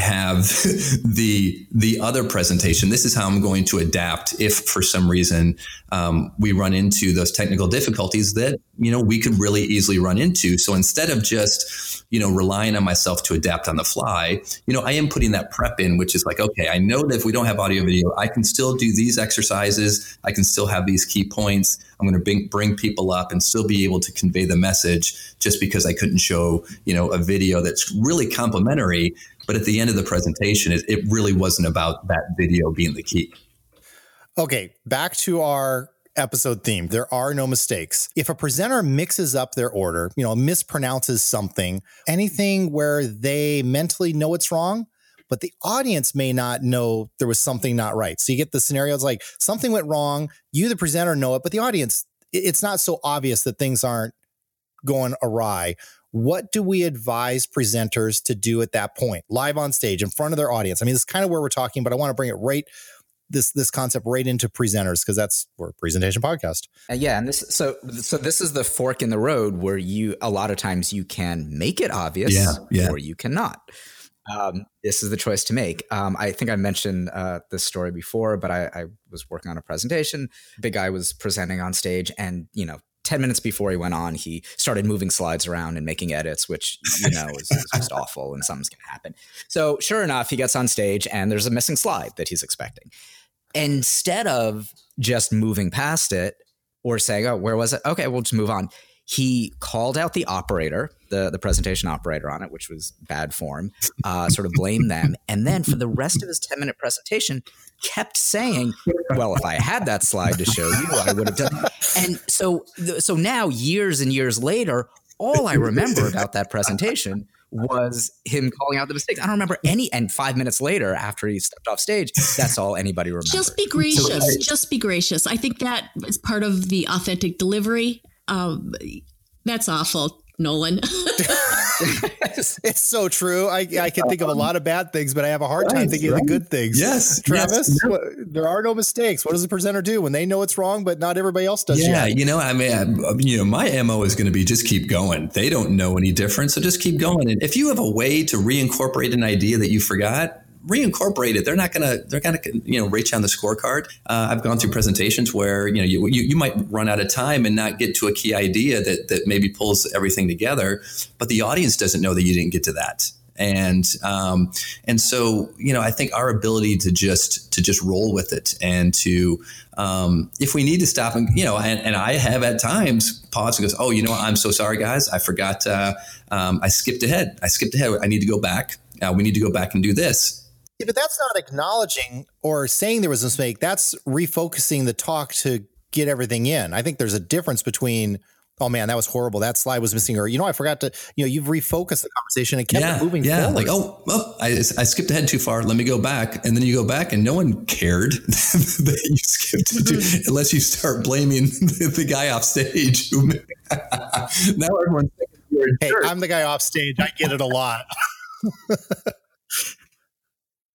the other presentation. This is how I'm going to adapt if for some reason we run into those technical difficulties that, we could really easily run into. So instead of just, relying on myself to adapt on the fly, I am putting that prep in, which is like, okay, I know that if we don't have audio video, I can still do these exercises. I can still have these key points. I'm going to bring people up and still be able to convey the message just because I couldn't show, a video that's really complimentary. But at the end of the presentation, it really wasn't about that video being the key. Okay, back to our episode theme. There are no mistakes. If a presenter mixes up their order, mispronounces something, anything where they mentally know it's wrong, but the audience may not know there was something not right. So you get the scenarios like something went wrong, you, the presenter, know it, but the audience, it's not so obvious that things aren't going awry. What do we advise presenters to do at that point, live on stage in front of their audience? I mean, this is kind of where we're talking, but I want to bring it this concept right into presenters because we're a presentation podcast. And this this is the fork in the road where a lot of times you can make it obvious or you cannot. This is the choice to make. I think I mentioned this story before, but I was working on a presentation. Big guy was presenting on stage and, 10 minutes before he went on, he started moving slides around and making edits, which, is just awful and something's going to happen. So sure enough, he gets on stage and there's a missing slide that he's expecting. Instead of just moving past it or saying, oh, where was it? Okay, we'll just move on. He called out the operator, the presentation operator on it, which was bad form, sort of blamed them. And then for the rest of his 10-minute presentation, kept saying, well, if I had that slide to show you, I would have done. And so now years and years later, all I remember about that presentation was him calling out the mistakes. I don't remember any. And 5 minutes later, after he stepped off stage, that's all anybody remembers. Just be gracious. Just be gracious. I think that is part of the authentic delivery. That's awful, Nolan. It's so true. I can think of a lot of bad things, but I have a hard time thinking of the good things. Yes, Travis, there are no mistakes. What does the presenter do when they know it's wrong, but not everybody else does? Yeah, my MO is going to be just keep going. They don't know any different, so just keep going. And if you have a way to reincorporate an idea that you forgot, reincorporate it. They're not going to, rate you on the scorecard. I've gone through presentations where, you might run out of time and not get to a key idea that maybe pulls everything together, but the audience doesn't know that you didn't get to that. And so, I think our ability to just roll with it and to, if we need to stop and, and I have at times paused and goes, oh, I'm so sorry, guys. I forgot. I skipped ahead. I need to go back. We need to go back and do this. Yeah, but that's not acknowledging or saying there was a mistake. That's refocusing the talk to get everything in. I think there's a difference between, oh man, that was horrible. That slide was missing. Or, I forgot to, you've refocused the conversation and kept it moving forward. Like, I skipped ahead too far. Let me go back. And then you go back and no one cared that you skipped it unless you start blaming the guy off stage. Now everyone's thinking you're a jerk. I'm the guy off stage. I get it a lot.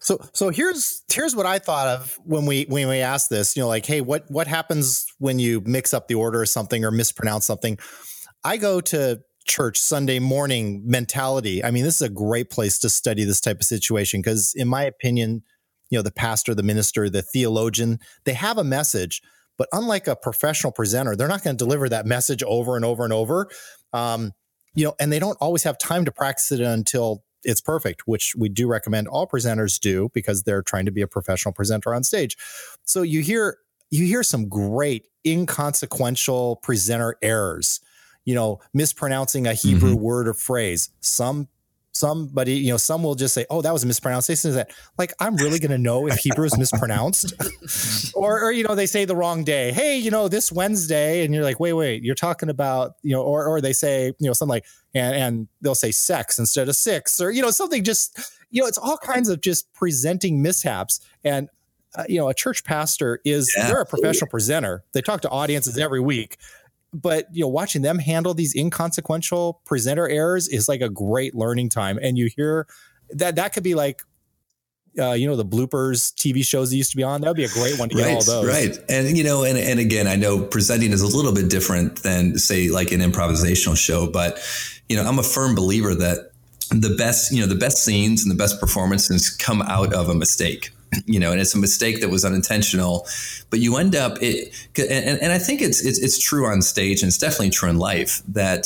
So here's what I thought of when we asked this, like, hey, what happens when you mix up the order or something or mispronounce something? I go to church Sunday morning mentality. I mean, this is a great place to study this type of situation because in my opinion, the pastor, the minister, the theologian, they have a message, but unlike a professional presenter, they're not going to deliver that message over and over and over. And they don't always have time to practice it until it's perfect, which we do recommend all presenters do because they're trying to be a professional presenter on stage. So you hear some great inconsequential presenter errors, mispronouncing a Hebrew word or phrase. Somebody, some will just say, "Oh, that was a mispronunciation." Is that like I'm really going to know if Hebrew is mispronounced, or they say the wrong day. Hey, this Wednesday, and you're like, wait, you're talking about or they say something like, and they'll say sex instead of six, or something just it's all kinds of just presenting mishaps. And a church pastor they're a professional presenter. They talk to audiences every week. But, watching them handle these inconsequential presenter errors is like a great learning time. And you hear that could be like, the bloopers TV shows that used to be on. That would be a great one to get all those. Right. And, and again, I know presenting is a little bit different than say like an improvisational show, but, I'm a firm believer that the best scenes and the best performances come out of a mistake. And it's a mistake that was unintentional, but you end up and I think it's true on stage, and it's definitely true in life that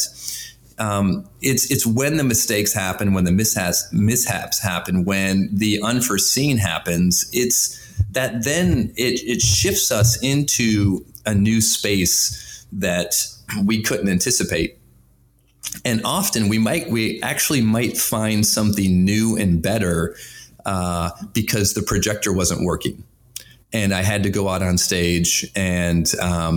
it's when the mistakes happen, when the mishaps happen, when the unforeseen happens, it's that then it shifts us into a new space that we couldn't anticipate. And often we actually might find something new and better because the projector wasn't working, and I had to go out on stage and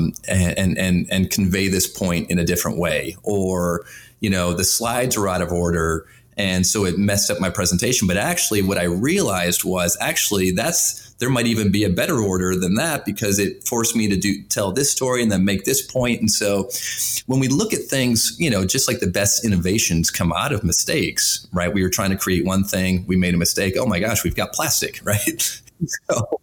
convey this point in a different way, or the slides were out of order, and so it messed up my presentation. But actually, what I realized was there might even be a better order than that because it forced me to tell this story and then make this point. And so when we look at things, just like the best innovations come out of mistakes, right? We were trying to create one thing. We made a mistake. Oh my gosh, we've got plastic, right? So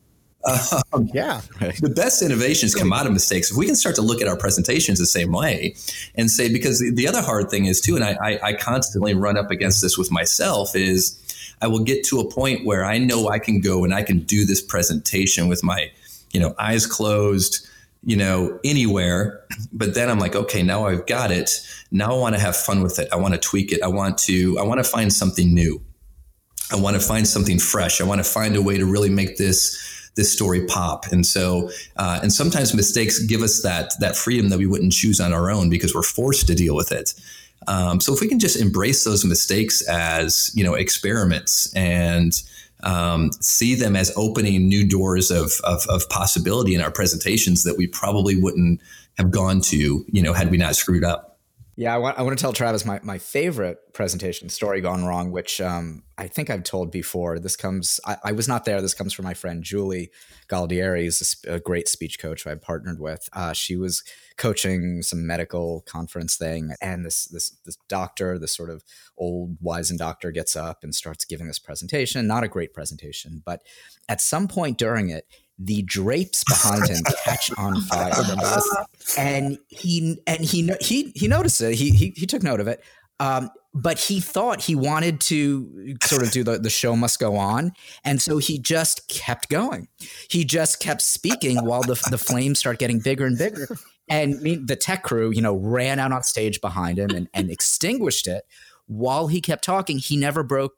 the best innovations come out of mistakes. If we can start to look at our presentations the same way and say, because the other hard thing is too, and I constantly run up against this with myself, is I will get to a point where I know I can go and I can do this presentation with my, eyes closed, anywhere. But then I'm like, okay, now I've got it. Now I want to have fun with it. I want to tweak it. I want to find something new. I want to find something fresh. I want to find a way to really make this story pop. And so, and sometimes mistakes give us that freedom that we wouldn't choose on our own because we're forced to deal with it. So if we can just embrace those mistakes as, experiments and see them as opening new doors of possibility in our presentations that we probably wouldn't have gone to, had we not screwed up. Yeah, I want to tell Travis my favorite presentation story gone wrong, which I think I've told before. I was not there. This comes from my friend Julie Galdieri, who's a great speech coach who I partnered with. She was coaching some medical conference thing, and this doctor, this sort of old wizened doctor, gets up and starts giving this presentation. Not a great presentation, but at some point during it, the drapes behind him catch on fire, and he noticed it. He took note of it, but he thought he wanted to sort of do the show must go on, and so he just kept going. He just kept speaking while the flames start getting bigger and bigger. And the tech crew, ran out on stage behind him and extinguished it while he kept talking. He never broke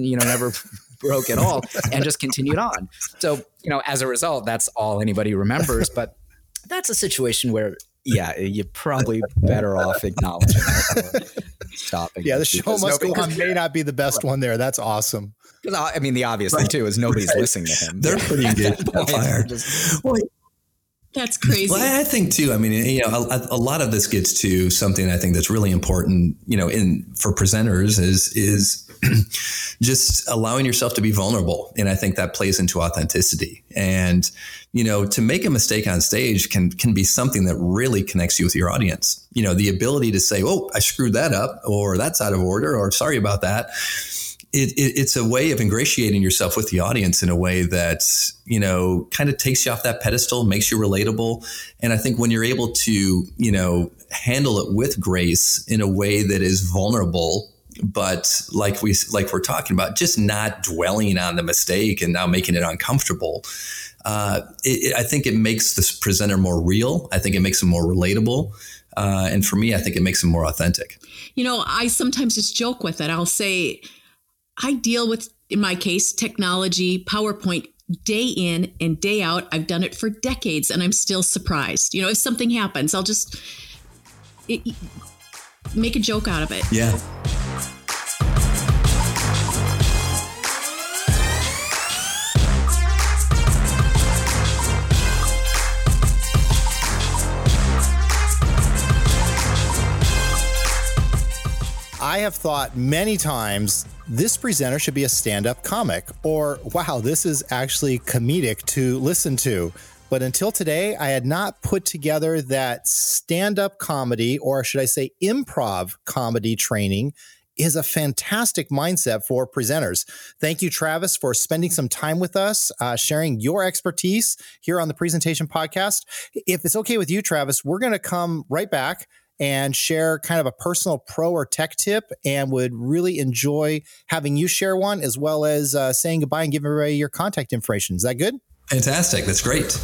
at all, and just continued on. So, as a result, that's all anybody remembers. But that's a situation where, you're probably better off acknowledging it or stopping. Yeah, the show must go on may not be the best one there. That's awesome. I mean, the obvious thing too is nobody's listening to him. They're pretty engaged on fire. That's crazy. Well, I think too, a lot of this gets to something I think that's really important, for presenters is just allowing yourself to be vulnerable. And I think that plays into authenticity. And, to make a mistake on stage can be something that really connects you with your audience. The ability to say, oh, I screwed that up, or that's out of order, or sorry about that, it's a way of ingratiating yourself with the audience in a way that, you know, kind of takes you off that pedestal, makes you relatable. And I think when you're able to, you know, handle it with grace in a way that is vulnerable, but like we're talking about, just not dwelling on the mistake and now making it uncomfortable. I think it makes this presenter more real. I think it makes them more relatable. And for me, I think it makes them more authentic. You know, I sometimes just joke with it. I'll say, I deal with, in my case, technology, PowerPoint, day in and day out. I've done it for decades and I'm still surprised. You know, if something happens, I'll just make a joke out of it. Yeah. I have thought many times this presenter should be a stand-up comic, or wow, this is actually comedic to listen to. But until today, I had not put together that stand-up comedy, or should I say improv comedy training is a fantastic mindset for presenters. Thank you, Travis, for spending some time with us, sharing your expertise here on the Presentation Podcast. If it's okay with you, Travis, we're going to come right back and share kind of a personal pro or tech tip, and would really enjoy having you share one, as well as saying goodbye and giving everybody your contact information. Is that good? Fantastic. That's great.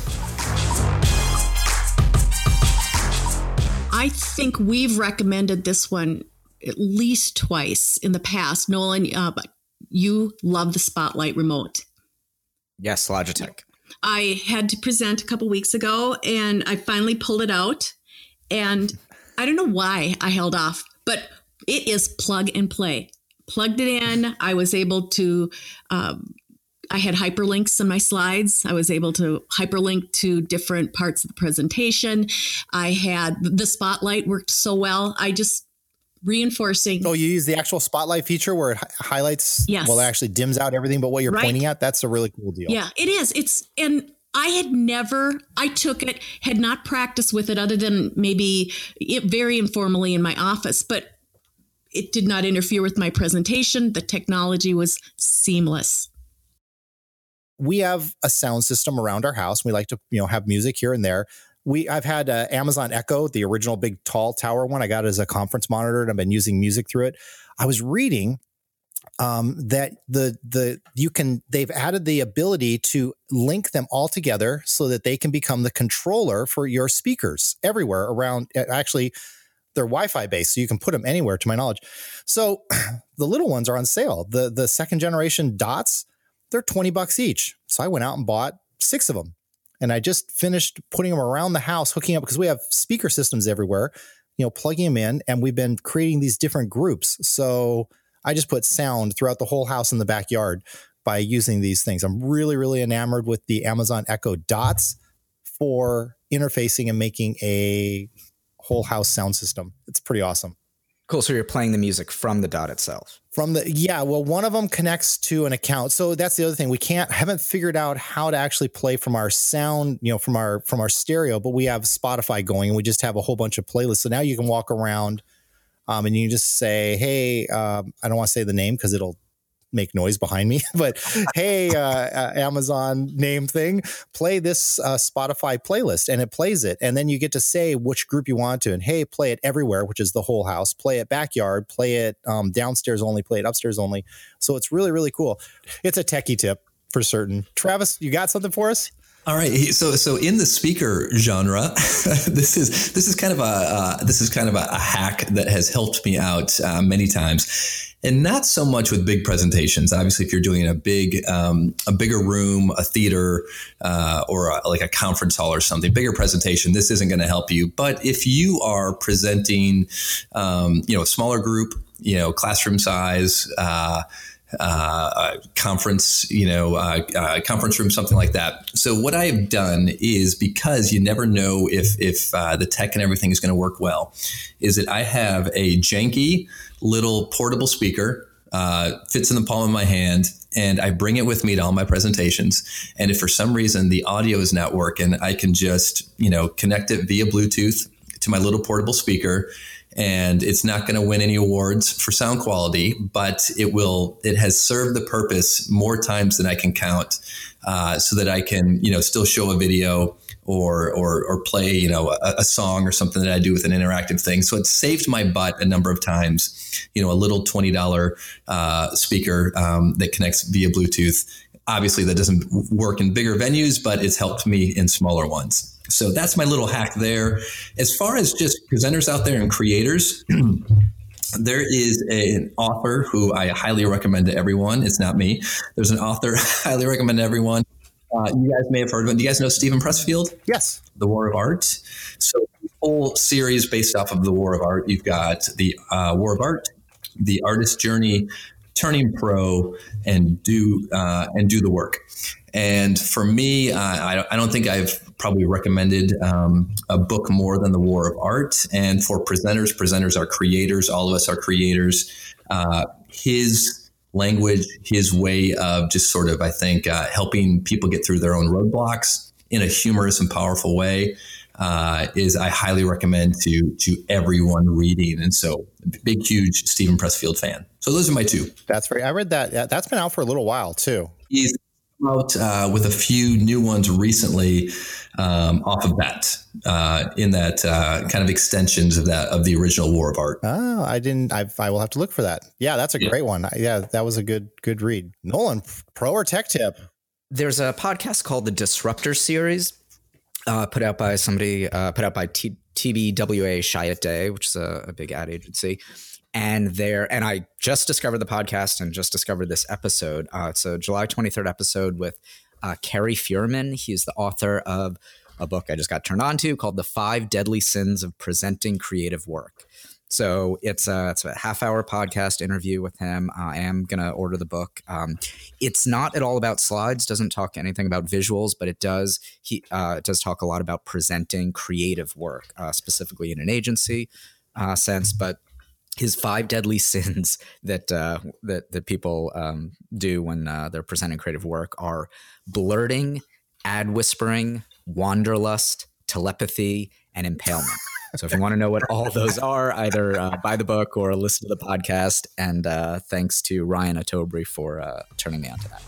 I think we've recommended this one at least twice in the past. Nolan, you love the Spotlight remote. Yes, Logitech. I had to present a couple weeks ago and I finally pulled it out, and I don't know why I held off, but it is plug and play. Plugged it in. I was able to, I had hyperlinks in my slides. I was able to hyperlink to different parts of the presentation. I had the Spotlight worked so well. I just reinforcing. Oh, you use the actual Spotlight feature where it highlights, yes. Well, it actually dims out everything but what you're pointing at. That's a really cool deal. Yeah, it is. I took it, had not practiced with it other than maybe very informally in my office, but it did not interfere with my presentation. The technology was seamless. We have a sound system around our house. We like to, have music here and there. I've had Amazon Echo, the original big tall tower one. I got it as a conference monitor and I've been using music through it. I was reading that they've added the ability to link them all together so that they can become the controller for your speakers everywhere around. Actually, they're Wi-Fi based, so you can put them anywhere, to my knowledge. So the little ones are on sale. The second generation Dots, they're $20 each. So I went out and bought 6 of them, and I just finished putting them around the house, hooking up, because we have speaker systems everywhere, plugging them in, and we've been creating these different groups. So I just put sound throughout the whole house in the backyard by using these things. I'm really, really enamored with the Amazon Echo Dots for interfacing and making a whole house sound system. It's pretty awesome. Cool. So you're playing the music from the Dot itself. Well, one of them connects to an account. So that's the other thing. Haven't figured out how to actually play from our sound, from our stereo, but we have Spotify going and we just have a whole bunch of playlists. So now you can walk around and you just say, hey, I don't want to say the name because it'll make noise behind me, but hey, Amazon name thing, play this Spotify playlist, and it plays it. And then you get to say which group you want to, and hey, play it everywhere, which is the whole house, play it backyard, play it downstairs only, play it upstairs only. So it's really, really cool. It's a techie tip for certain. Travis, you got something for us? All right. So in the speaker genre, this is kind of a hack that has helped me out many times. And not so much with big presentations. Obviously, if you're doing a bigger room, a theater, or like a conference hall or something, bigger presentation, this isn't going to help you. But if you are presenting, a smaller group, classroom size, conference, conference room, something like that. So what I have done is, because you never know if the tech and everything is going to work well, is that I have a janky little portable speaker, fits in the palm of my hand, and I bring it with me to all my presentations. And if for some reason the audio is not working, I can just, connect it via Bluetooth to my little portable speaker and it's not going to win any awards for sound quality, but it has served the purpose more times than I can count, so that I can, still show a video or play, a song or something that I do with an interactive thing. So it saved my butt a number of times, a little $20 speaker that connects via Bluetooth. Obviously that doesn't work in bigger venues, but it's helped me in smaller ones. So that's my little hack there. As far as just presenters out there and creators, there is an author who I highly recommend to everyone. It's not me. There's an author I highly recommend to everyone. You guys may have heard of him. Do you guys know Steven Pressfield? Yes. The War of Art. So the whole series based off of the War of Art. You've got the War of Art, the Artist Journey, Turning Pro, and do the work. And for me, I don't think I've probably recommended a book more than The War of Art. And for presenters are creators. All of us are creators. His language, his way of just sort of, I think, helping people get through their own roadblocks in a humorous and powerful way is I highly recommend to everyone reading. And so big, huge Steven Pressfield fan. So those are my two. I read that. Yeah, that's been out for a little while too. He's out with a few new ones recently off of that in that kind of extensions of the original War of Art. Oh, I will have to look for that. Yeah, that's a great one. Yeah, that was a good read. Nolan, pro or tech tip? There's a podcast called the Disruptor Series, put out by TBWA Chiat Day, which is a big ad agency. And I just discovered the podcast and just discovered this episode. It's a July 23rd episode with Kerry Furman. He's the author of a book I just got turned on to called The 5 Deadly Sins of Presenting Creative Work. So it's a half-hour podcast interview with him. I am going to order the book. It's not at all about slides, doesn't talk anything about visuals, but it does talk a lot about presenting creative work, specifically in an agency sense. But his 5 deadly sins that people do when they're presenting creative work are blurting, ad whispering, wanderlust, telepathy, and impalement. So if you want to know what all those are, either buy the book or listen to the podcast. And thanks to Ryan Otobry for turning me on to that.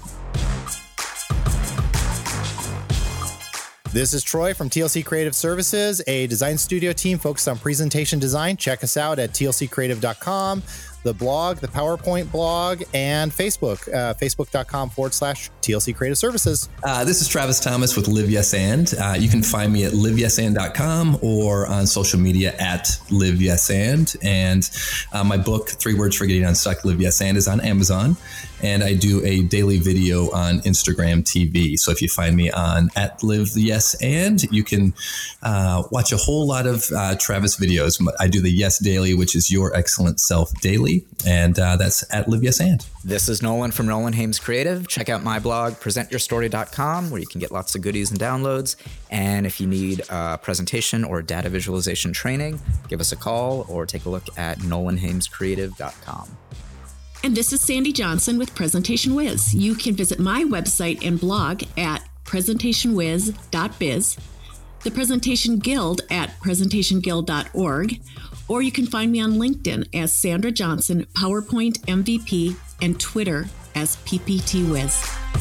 This is Troy from TLC Creative Services, a design studio team focused on presentation design. Check us out at tlccreative.com, the blog, the PowerPoint blog, and Facebook, facebook.com/TLC Creative Services. This is Travis Thomas with Live Yes And. You can find me at liveyesand.com or on social media at Live Yes And. And my book, 3 Words for Getting Unstuck, Live Yes And, is on Amazon. And I do a daily video on Instagram TV. So if you find me on at Live Yes And, you can watch a whole lot of Travis videos. I do the Yes Daily, which is Your Excellent Self Daily. And that's at Live Yes And. This is Nolan from Nolan Hames Creative. Check out my blog, presentyourstory.com, where you can get lots of goodies and downloads. And if you need presentation or data visualization training, give us a call or take a look at nolanhamescreative.com. And this is Sandy Johnson with Presentation Whiz. You can visit my website and blog at presentationwiz.biz, the Presentation Guild at presentationguild.org, or you can find me on LinkedIn as Sandra Johnson, PowerPoint MVP, and Twitter as PPT Whiz.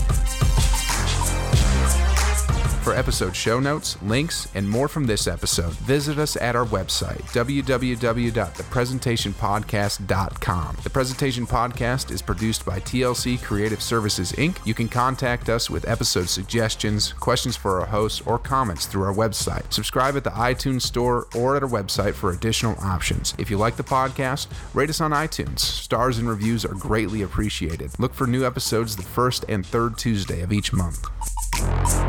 For episode show notes, links, and more from this episode, visit us at our website, www.thepresentationpodcast.com. The Presentation Podcast is produced by TLC Creative Services, Inc. You can contact us with episode suggestions, questions for our hosts, or comments through our website. Subscribe at the iTunes Store or at our website for additional options. If you like the podcast, rate us on iTunes. Stars and reviews are greatly appreciated. Look for new episodes the first and third Tuesday of each month.